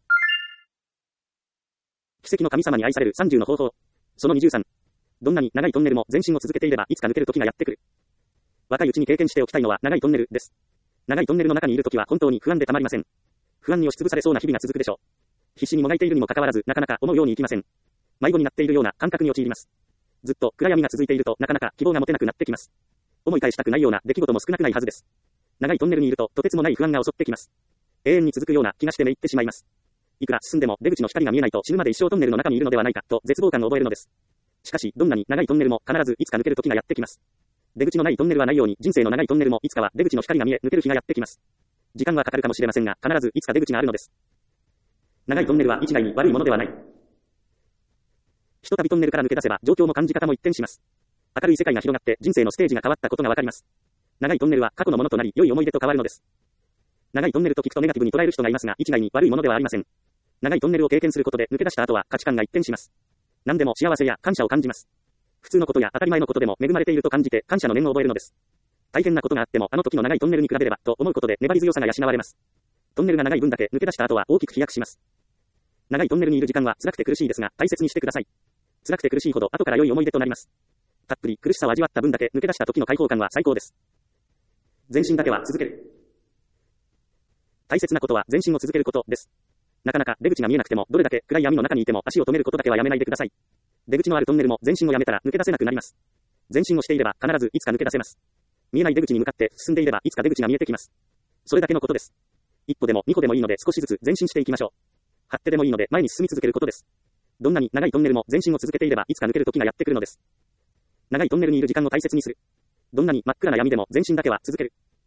奇跡の神様に愛される30の方法。その23。どんなに長いトンネルも前進を続けていればいつか抜ける時がやってくる。若いうちに経験しておきたいのは長いトンネルです。長いトンネルの中にいるときは本当に不安でたまりません。不安に押しつぶされそうな日々が続くでしょう。必死にもがいているにもかかわらずなかなか思うようにいきません。迷子になっているような感覚に陥ります。ずっと暗闇が続いているとなかなか希望が持てなくなってきます。思い返したくないような出来事も少なくないはずです。長いトンネルにいるととてつもない不安が襲ってきます。永遠に続くような気がしてめいってしまいます。いくら進んでも出口の光が見えないと死ぬまで一生トンネルの中にいるのではないかと絶望感を覚えるのです。しかしどんなに長いトンネルも必ずいつか抜ける時がやってきます。出口のないトンネルはないように人生の長いトンネルもいつかは出口の光が見え抜ける日がやってきます。時間はかかるかもしれませんが必ずいつか出口があるのです。長いトンネルは一概に悪いものではない。ひとたびトンネルから抜け出せば状況も感じ方も一転します。明るい世界が広がって人生のステージが変わったことがわかります。長いトンネルは過去のものとなり良い思い出と変わるのです。長いトンネルと聞くとネガティブに捉える人がいますが一概に悪いものではありません。長いトンネルを経験することで抜け出した後は価値観が一転します。何でも幸せや感謝を感じます。普通のことや当たり前のことでも恵まれていると感じて感謝の念を覚えるのです。大変なことがあってもあの時の長いトンネルに比べればと思うことで粘り強さが養われます。トンネルが長い分だけ抜け出した後は大きく飛躍します。長いトンネルにいる時間は辛くて苦しいですが大切にしてください。辛くて苦しいほど後から良い思い出となります。たっぷり苦しさを味わった分だけ抜け出した時の解放感は最高です。前進だけは続ける。大切なことは前進を続けることです。なかなか出口が見えなくてもどれだけ暗い闇の中にいても足を止めることだけはやめないでください。出口のあるトンネルも前進をやめたら抜け出せなくなります。前進をしていれば必ずいつか抜け出せます。見えない出口に向かって進んでいればいつか出口が見えてきます。それだけのことです。一歩でも二歩でもいいので少しずつ前進していきましょう。 張ってでもいいので前に進み続けることです。どんなに長いトンネルも前進を続けていればいつか抜ける時がやってくるのです。長いトンネルにいる時間を大切にする。どんなに真っ暗な闇でも前進だけは続ける。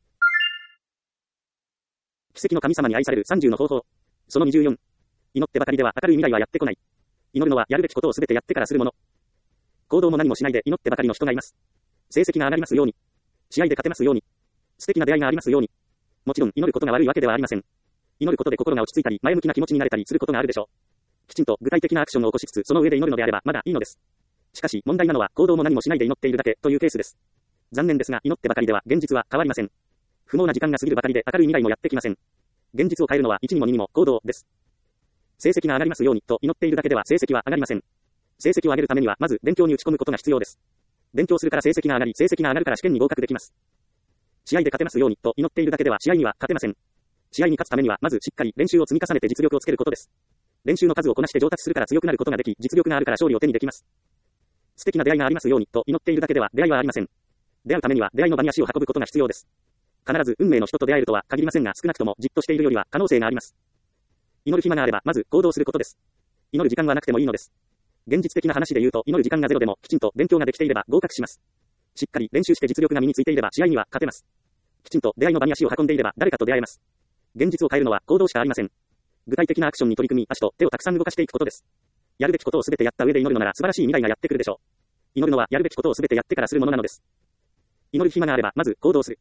奇跡の神様に愛される30の方法。その24。祈ってばかりでは明るい未来はやってこない。祈るのはやるべきことをすべてやってからするもの。行動も何もしないで祈ってばかりの人がいます。成績が上がりますように。試合で勝てますように。素敵な出会いがありますように。もちろん祈ることが悪いわけではありません。祈ることで心が落ち着いたり前向きな気持ちになれたりすることがあるでしょう。きちんと具体的なアクションを起こしつつその上で祈るのであればまだいいのです。しかし問題なのは行動も何もしないで祈っているだけというケースです。残念ですが祈ってばかりでは現実は変わりません。不毛な時間が過ぎるばかりで明るい未来もやってきません。現実を変えるのは1にも2にも行動です。成績が上がりますようにと祈っているだけでは成績は上がりません。成績を上げるためにはまず勉強に打ち込むことが必要です。勉強するから成績が上がり、成績が上がるから試験に合格できます。試合で勝てますようにと祈っているだけでは試合には勝てません。試合に勝つためにはまずしっかり練習を積み重ねて実力をつけることです。練習の数をこなして上達するから強くなることができ、実力があるから勝利を手にできます。素敵な出会いがありますようにと祈っているだけでは出会いはありません。出会うためには出会いの場に足を運ぶことが必要です。必ず運命の人と出会えるとは限りませんが少なくともじっとしているよりは可能性があります。祈る暇があればまず行動することです。祈る時間はなくてもいいのです。現実的な話で言うと祈る時間がゼロでもきちんと勉強ができていれば合格します。しっかり練習して実力が身についていれば試合には勝てます。きちんと出会いの場に足を運んでいれば誰かと出会えます。現実を変えるのは行動しかありません。具体的なアクションに取り組み足と手をたくさん動かしていくことです。やるべきことをすべてやった上で祈るのなら素晴らしい未来がやってくるでしょう。祈るのはやるべきことをすべてやってからするものなのです。祈る暇があればまず行動する。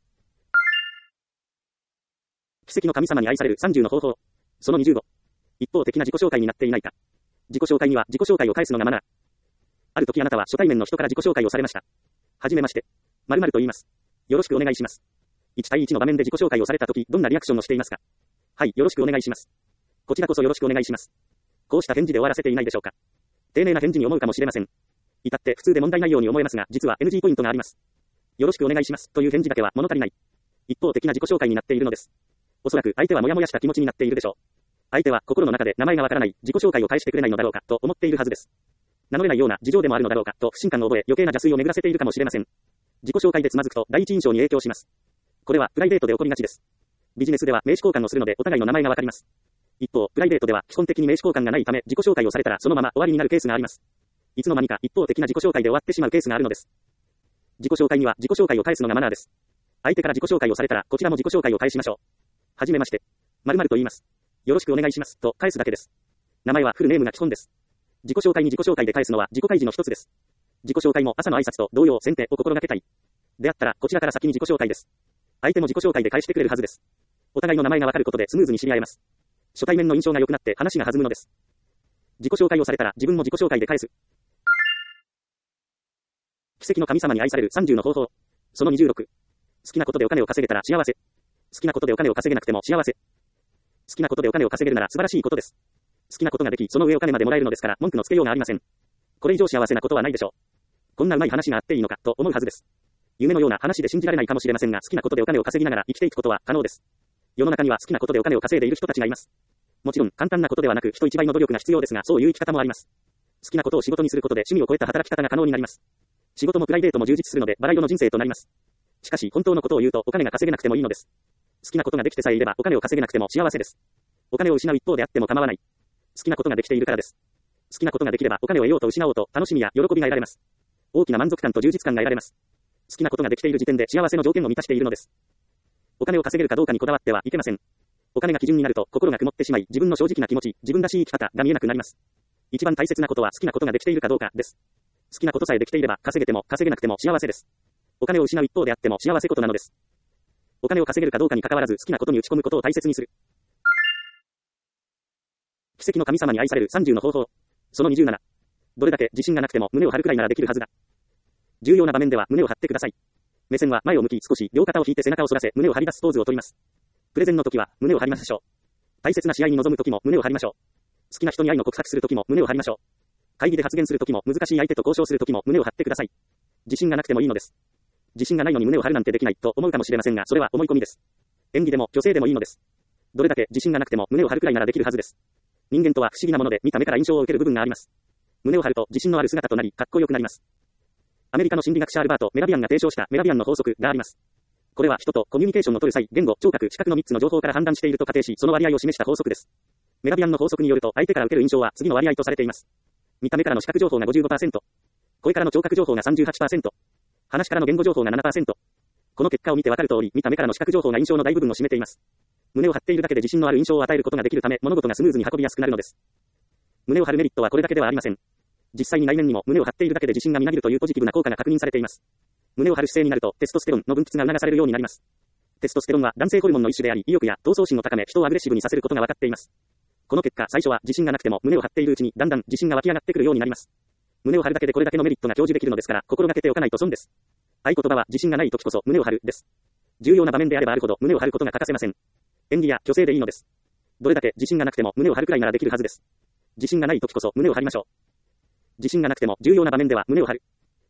奇跡の神様に愛される30の方法。その25。一方的な自己紹介になっていないか。自己紹介には自己紹介を返すのがマナー。ある時あなたは初対面の人から自己紹介をされました。はじめまして。〇〇と言います。よろしくお願いします。1対1の場面で自己紹介をされた時どんなリアクションをしていますか。はい、よろしくお願いします。こちらこそよろしくお願いします。こうした返事で終わらせていないでしょうか。丁寧な返事に思うかもしれません。至って普通で問題ないように思えますが、実は NG ポイントがあります。よろしくお願いしますという返事だけは物足りない。一方的な自己紹介になっているのです。おそらく相手はモヤモヤした気持ちになっているでしょう。相手は心の中で名前がわからない自己紹介を返してくれないのだろうかと思っているはずです。名乗れないような事情でもあるのだろうかと不信感を覚え余計な邪推を巡らせているかもしれません。自己紹介でつまずくと第一印象に影響します。これはプライベートで起こりがちです。ビジネスでは名刺交換をするのでお互いの名前がわかります。一方、プライベートでは基本的に名刺交換がないため自己紹介をされたらそのまま終わりになるケースがあります。いつの間にか一方的な自己紹介で終わってしまうケースがあるのです。自己紹介には自己紹介を返すのがマナーです。相手から自己紹介をされたらこちらも自己紹介を返しましょう。はじめまして。〇〇と言います。よろしくお願いしますと返すだけです。名前はフルネームが基本です。自己紹介に自己紹介で返すのは自己開示の一つです。自己紹介も朝の挨拶と同様先手を心がけたい。であったらこちらから先に自己紹介です。相手も自己紹介で返してくれるはずです。お互いの名前がわかることでスムーズに知り合えます。初対面の印象が良くなって話が弾むのです。自己紹介をされたら自分も自己紹介で返す。奇跡の神様に愛される30の方法。その26。好きなことでお金を稼げたら幸せ。好きなことでお金を稼げなくても幸せ。好きなことでお金を稼げるなら素晴らしいことです。好きなことができ、その上お金までもらえるのですから文句のつけようがありません。これ以上幸せなことはないでしょう。こんなうまい話があっていいのかと思うはずです。夢のような話で信じられないかもしれませんが好きなことでお金を稼ぎながら生きていくことは可能です。世の中には好きなことでお金を稼いでいる人たちがいます。もちろん簡単なことではなく人一倍の努力が必要ですがそういう生き方もあります。好きなことを仕事にすることで趣味を超えた働き方が可能になります。仕事もプライベートも充実するのでバラ色の人生となります。しかし本当のことを言うとお金が稼げなくてもいいのです。好きなことができてさえいればお金を稼げなくても幸せです。お金を失う一方であっても構わない。好きなことができているからです。好きなことができればお金を得ようと失おうと楽しみや喜びが得られます。大きな満足感と充実感が得られます。好きなことができている時点で幸せの条件を満たしているのです。お金を稼げるかどうかにこだわってはいけません。お金が基準になると心が曇ってしまい自分の正直な気持ち、自分らしい生き方が見えなくなります。一番大切なことは好きなことができているかどうかです。好きなことさえできていれば稼げても稼げなくても幸せです。お金を失う一方であっても幸せことなのです。お金を稼げるかどうかに関わらず好きなことに打ち込むことを大切にする。奇跡の神様に愛される30の方法。その27。どれだけ自信がなくても胸を張るくらいならできるはずだ。重要な場面では胸を張ってください。目線は前を向き少し両肩を引いて背中を反らせ胸を張り出すポーズをとります。プレゼンの時は胸を張りましょう。大切な試合に臨む時も胸を張りましょう。好きな人に愛の告白する時も胸を張りましょう。会議で発言する時も難しい相手と交渉する時も胸を張ってください。自信がなくてもいいのです。自信がないのに胸を張るなんてできないと思うかもしれませんがそれは思い込みです。演技でも虚勢でもいいのです。どれだけ自信がなくても胸を張るくらいならできるはずです。人間とは不思議なもので見た目から印象を受ける部分があります。胸を張ると自信のある姿となりかっこよくなります。アメリカの心理学者アルバート・メラビアンが提唱したメラビアンの法則があります。これは人とコミュニケーションを取る際、言語、聴覚、視覚の3つの情報から判断していると仮定し、その割合を示した法則です。 メラビアンの法則によると、相手から受ける印象は次の割合とされています。見た目からの視覚情報が 55%、声からの聴覚情報が 38%、話からの言語情報が 7%。この結果を見てわかる通り、見た目からの視覚情報が印象の大部分を占めています。胸を張っているだけで自信のある印象を与えることができるため、物事がスムーズに運びやすくなるのです。胸を張るメリットはこれだけではありません。実際に内面にも胸を張っているだけで自信がみなぎるというポジティブな効果が確認されています。胸を張る姿勢になると、テストステロンの分泌が促されるようになります。テストステロンは男性ホルモンの一種であり、意欲や闘争心を高め、人をアグレッシブにさせることが分かっています。この結果、最初は自信がなくても胸を張っているうちにだんだん自信が湧き上がってくるようになります。胸を張るだけでこれだけのメリットが享受できるのですから、心がけておかないと損です。合言葉は自信がない時こそ胸を張るです。重要な場面であればあるほど胸を張ることが欠かせません。演技や虚勢でいいのです。どれだけ自信がなくても胸を張るくらいならできるはずです。自信がない時こそ胸を張りましょう。自信がなくても重要な場面では胸を張る。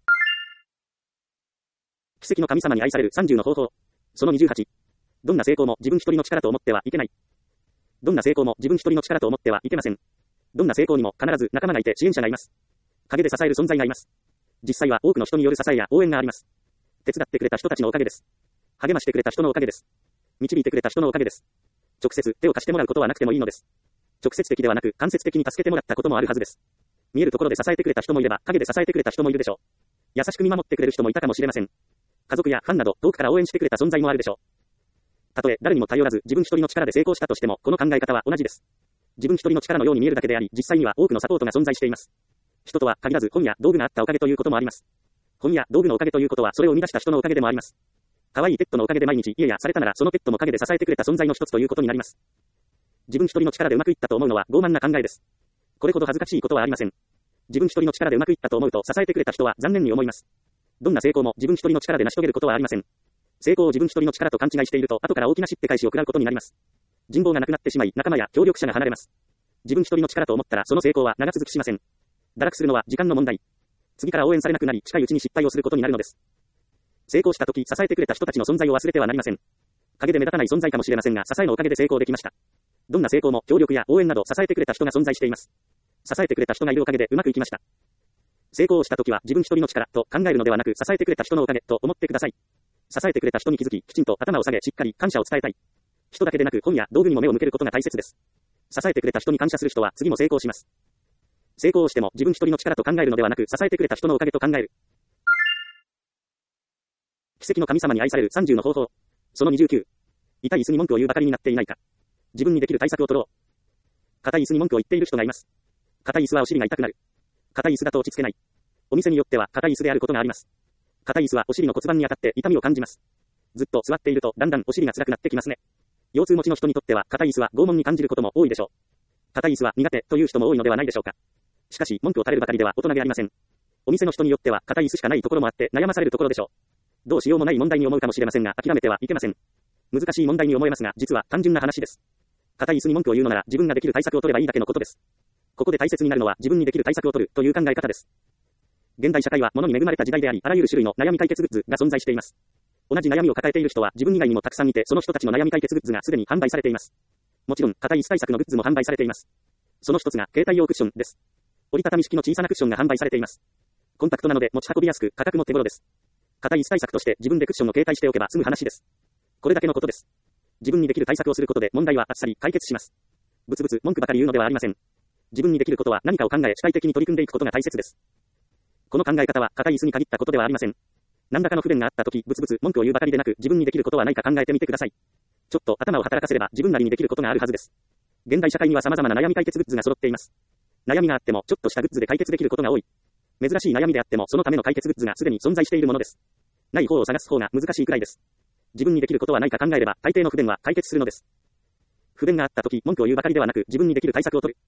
奇跡の神様に愛される30の方法。その28。どんな成功も自分一人の力と思ってはいけない。どんな成功も自分一人の力と思ってはいけません。どんな成功にも必ず仲間がいて支援者がいます。陰で支える存在がいます。実際は多くの人による支えや応援があります。手伝ってくれた人たちのおかげです。励ましてくれた人のおかげです。導いてくれた人のおかげです。直接手を貸してもらうことはなくてもいいのです。直接的ではなく間接的に助けてもらったこともあるはずです。見えるところで支えてくれた人もいれば陰で支えてくれた人もいるでしょう。優しく見守ってくれる人もいたかもしれません。家族やファンなど遠くから応援してくれた存在もあるでしょう。たとえ誰にも頼らず自分一人の力で成功したとしてもこの考え方は同じです。自分一人の力のように見えるだけであり実際には多くのサポートが存在しています。人とは限らず本や道具があったおかげということもあります。本や道具のおかげということはそれを生み出した人のおかげでもあります。可愛いペットのおかげで毎日家やされたならそのペットも陰で支えてくれた存在の一つということになります。自分一人の力でうまくいったと思うのは傲慢な考えです。これほど恥ずかしいことはありません。自分一人の力でうまくいったと思うと支えてくれた人は残念に思います。どんな成功も自分一人の力で成し遂げることはありません。成功を自分一人の力と勘違いしていると後から大きなしって返しを食らうことになります。人望がなくなってしまい仲間や協力者が離れます。自分一人の力と思ったらその成功は長続きしません。堕落するのは時間の問題。次から応援されなくなり近いうちに失敗をすることになるのです。成功した時支えてくれた人たちの存在を忘れてはなりません。陰で目立たない存在かもしれませんが支えのおかげで成功できました。どんな成功も協力や応援など支えてくれた人が存在しています。支えてくれた人がいるおかげでうまくいきました。成功をした時は自分一人の力と考えるのではなく支えてくれた人のおかげと思ってください。支えてくれた人に気づききちんと頭を下げしっかり感謝を伝えたい。人だけでなく本や道具にも目を向けることが大切です。支えてくれた人に感謝する人は次も成功します。成功をしても自分一人の力と考えるのではなく支えてくれた人のおかげと考える。奇跡の神様に愛される30の方法。その29。痛い椅子に文句を言うばかりになっていないか。自分にできる対策を取ろう。硬い椅子に文句を言っている人がいます。硬い椅子はお尻が痛くなる。硬い椅子だと落ち着けない。お店によっては硬い椅子であることがあります。硬い椅子はお尻の骨盤に当たって痛みを感じます。ずっと座っているとだんだんお尻が辛くなってきますね。腰痛持ちの人にとっては硬い椅子は拷問に感じることも多いでしょう。硬い椅子は苦手という人も多いのではないでしょうか。しかし文句を垂れるばかりでは大人げありません。お店の人によっては硬い椅子しかないところもあって悩まされるところでしょう。どうしようもない問題に思うかもしれませんが諦めてはいけません。難しい問題に思えますが実は単純な話です。硬い椅子に文句を言うのなら自分ができる対策を取ればいいだけのことです。ここで大切になるのは自分にできる対策を取るという考え方です。現代社会は物に恵まれた時代でありあらゆる種類の悩み解決グッズが存在しています。同じ悩みを抱えている人は自分以外にもたくさんいてその人たちの悩み解決グッズがすでに販売されています。もちろん硬い椅子対策のグッズも販売されています。その一つが携帯用クッションです。折りたたみ式の小さなクッションが販売されています。コンパクトなので持ち運びやすく価格も手頃です。硬い椅子対策として自分でクッションを携帯しておけば済む話です。これだけのことです。自分にできる対策をすることで問題はあっさり解決します。ブツブツ文句ばかり言うのではありません。自分にできることは何かを考え主体的に取り組んでいくことが大切です。この考え方は硬い椅子に限ったことではありません。何らかの不便があったときブツブツ文句を言うばかりでなく自分にできることはないか考えてみてください。ちょっと頭を働かせれば自分なりにできることがあるはずです。現代社会には様々な悩み解決グッズが揃っています。悩みがあってもちょっとしたグッズで解決できることが多い。珍しい悩みであってもそのための解決グッズがすでに存在しているものです。ない方を探す方が難しいくらいです。自分にできることはないか考えれば大抵の不便は解決するのです。不便があったとき文句を言うばかりではなく自分にできる対策を取る。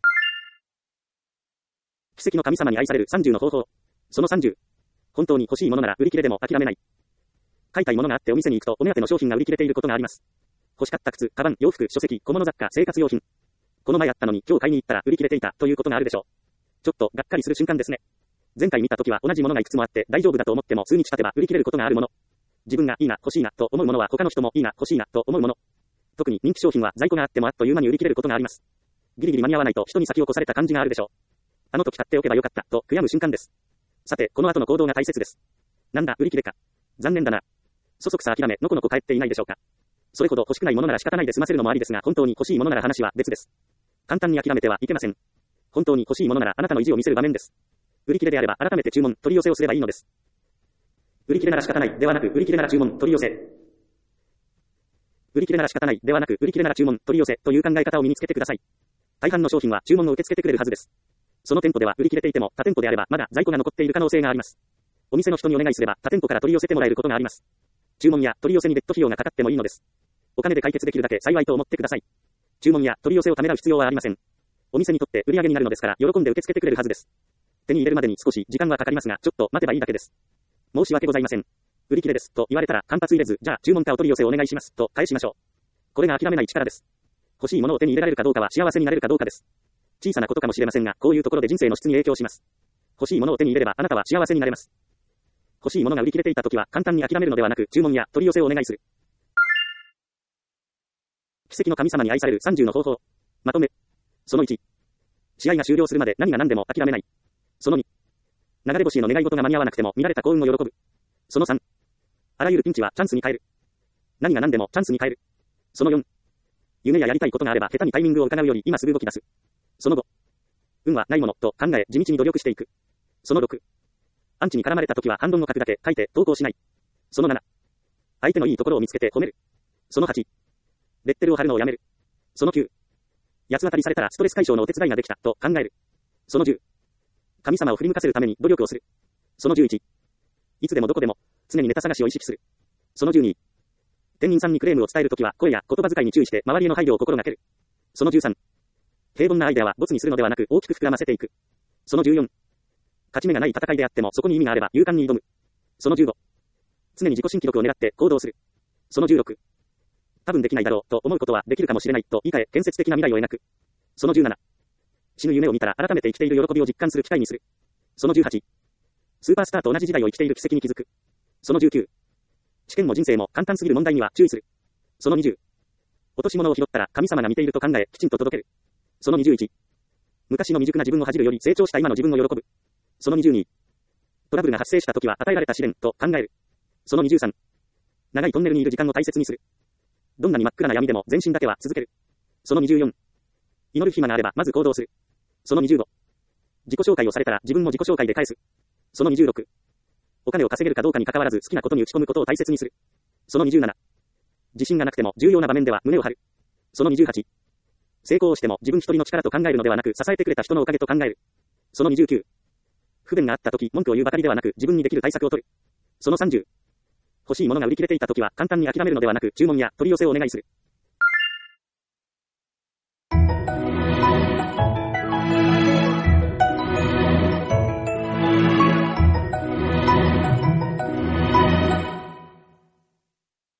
奇跡の神様に愛される30の方法。その30。本当に欲しいものなら売り切れでも諦めない。買いたいものがあってお店に行くとお目当ての商品が売り切れていることがあります。欲しかった靴、カバン、洋服、書籍、小物雑貨、生活用品。この前あったのに今日買いに行ったら売り切れていたということがあるでしょう。ちょっとがっかりする瞬間ですね。前回見た時は同じものがいくつもあって大丈夫だと思っても数日経てば売り切れることがあるもの。自分がいいな、欲しいなと思うものは他の人もいいな、欲しいなと思うもの。特に人気商品は在庫があってもあっという間に売り切れることがあります。ギリギリ間に合わないと人に先を越された感じがあるでしょう。あの時買っておけばよかったと悔やむ瞬間です。さて、この後の行動が大切です。なんだ、売り切れか。残念だな。そそくさ諦め、のこのこ帰っていないでしょうか。それほど欲しくないものなら仕方ないで済ませるのもありですが、本当に欲しいものなら話は別です。 簡単に諦めてはいけません。本当に欲しいものならあなたの意地を見せる場面です。売り切れであれば改めて注文、取り寄せをすればいいのです。売り切れなら仕方ないではなく、売り切れなら注文、取り寄せ。売り切れなら仕方ないではなく、売り切れなら注文、取り寄せという考え方を身につけてください。大半の商品は注文を受け付けてくれるはずです。その店舗では売り切れていても、他店舗であればまだ在庫が残っている可能性があります。お店の人にお願いすれば他店舗から取り寄せてもらえることがあります。注文や取り寄せに別途費用がかかってもいいのです。お金で解決できるだけ幸いと思ってください。注文や取り寄せをためらう必要はありません。お店にとって売り上げになるのですから、喜んで受け付けてくれるはずです。手に入れるまでに少し時間はかかりますが、ちょっと待てばいいだけです。申し訳ございません。売り切れですと言われたら間髪入れず、じゃあ注文かお取り寄せをお願いしますと返しましょう。これが諦めない力です。欲しいものを手に入れられるかどうかは幸せになれるかどうかです。小さなことかもしれませんが、こういうところで人生の質に影響します。欲しいものを手に入れればあなたは幸せになれます。欲しいものが売り切れていたときは簡単に諦めるのではなく、注文や取り寄せをお願いする。奇跡の神様に愛される30の方法。まとめ。その1。試合が終了するまで何が何でも諦めない。その2。流れ星への願い事が間に合わなくても見られた幸運を喜ぶ。その3。あらゆるピンチはチャンスに変える。何が何でもチャンスに変える。その4。夢ややりたいことがあれば下手にタイミングを伺うより今すぐ動き出す。その5。運はないものと考え地道に努力していく。その6。アンチに絡まれた時は反論を書くだけ書いて投稿しない。その7。相手のいいところを見つけて褒める。その8。レッテルを貼るのをやめる。その9。八つ当たりされたらストレス解消のお手伝いができたと考える。その10。神様を振り向かせるために努力をする。その11。いつでもどこでも常にネタ探しを意識する。その12。店員さんにクレームを伝えるときは声や言葉遣いに注意して周りへの配慮を心がける。その13。平凡なアイデアはボツにするのではなく大きく膨らませていく。その14。勝ち目がない戦いであってもそこに意味があれば勇敢に挑む。その15。常に自己新記録を狙って行動する。その16。多分できないだろうと思うことはできるかもしれないと言い換え建設的な未来を描く。その17。死ぬ夢を見たら改めて生きている喜びを実感する機会にする。その18。スーパースターと同じ時代を生きている奇跡に気づく。その19。試験も人生も簡単すぎる問題には注意する。その20。落とし物を拾ったら神様が見ていると考えきちんと届ける。その21。昔の未熟な自分を恥じるより成長した今の自分を喜ぶ。その22。トラブルが発生した時は与えられた試練と考える。その23。長いトンネルにいる時間を大切にする。どんなに真っ暗な闇でも前進だけは続ける。その24。祈る暇があればまず行動する。その25。自己紹介をされたら自分も自己紹介で返す。その26。お金を稼げるかどうかに関わらず好きなことに打ち込むことを大切にする。その27。自信がなくても重要な場面では胸を張る。その28。成功をしても自分一人の力と考えるのではなく支えてくれた人のおかげと考える。その29。不便があった時文句を言うばかりではなく自分にできる対策を取る。その30。欲しいものが売り切れていた時は簡単に諦めるのではなく注文や取り寄せをお願いする。